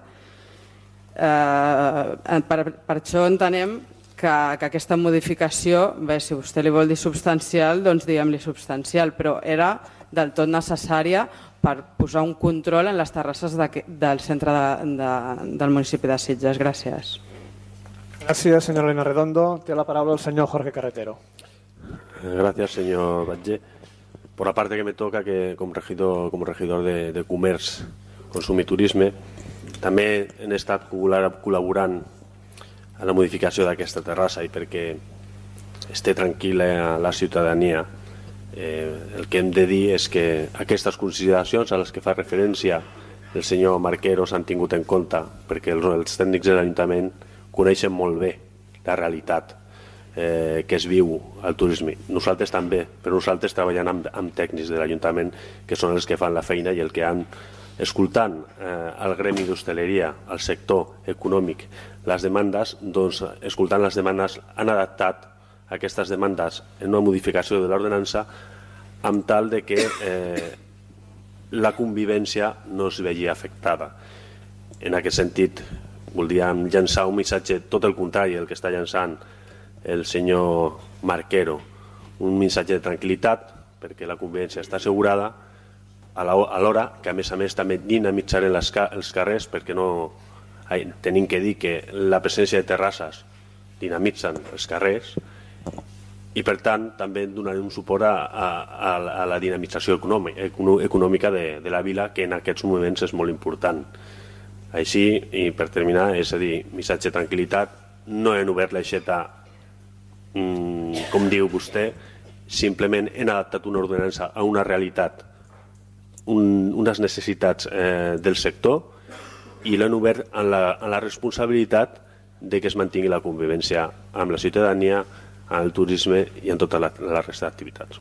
Eh, per, per això entenem que, que aquesta modificació, bé, si vostè li vol dir substancial, doncs diguem-li substancial, però era del tot necessària per posar un control en les terrasses de, del centre de, de, del municipi de Sitges. Gràcies. Gràcies, senyora Elena Redondo. Té la paraula el senyor Jorge Carretero. Gracias, señor Batlle. Por la parte que me toca, que como regidor, como regidor de, de Comerç, Consum i Turisme, també hem estat col·laborant en la modificació d'aquesta terrassa i perquè esté tranquil·la la ciutadania. Eh, el que hem de dir és que aquestes consideracions a les que fa referència el senyor Marquero s'han tingut en compte, perquè els, els tècnics de l'Ajuntament coneixen molt bé la realitat Eh, que es viu al turisme. Nosaltres també, però nosaltres treballant amb, amb tècnics de l'Ajuntament que són els que fan la feina i el que han, escoltant eh, el gremi d'hostaleria, el sector econòmic, les demandes, doncs escoltant les demandes han adaptat aquestes demandes en una modificació de l'ordenança amb tal de que eh, la convivència no es vegi afectada. En aquest sentit, voldríem llançar un missatge tot el contrari del que està llançant el senyor Marquero, un missatge de tranquil·litat perquè la convivència està assegurada, alhora que a més a més també dinamitzarem els carrers perquè no tenim que dir que la presència de terrasses dinamitzen els carrers i per tant també donarem un suport a, a, a la dinamització econòmica de, de la vila, que en aquests moments és molt important. Així, i per terminar, és a dir, missatge de tranquil·litat, no hem obert l'aixeta com diu vostè, simplement hem adaptat una ordenança a una realitat, un, unes necessitats eh, del sector i l'hem obert en la, en la responsabilitat de que es mantingui la convivència amb la ciutadania, al turisme i en tota la, la resta d'activitats.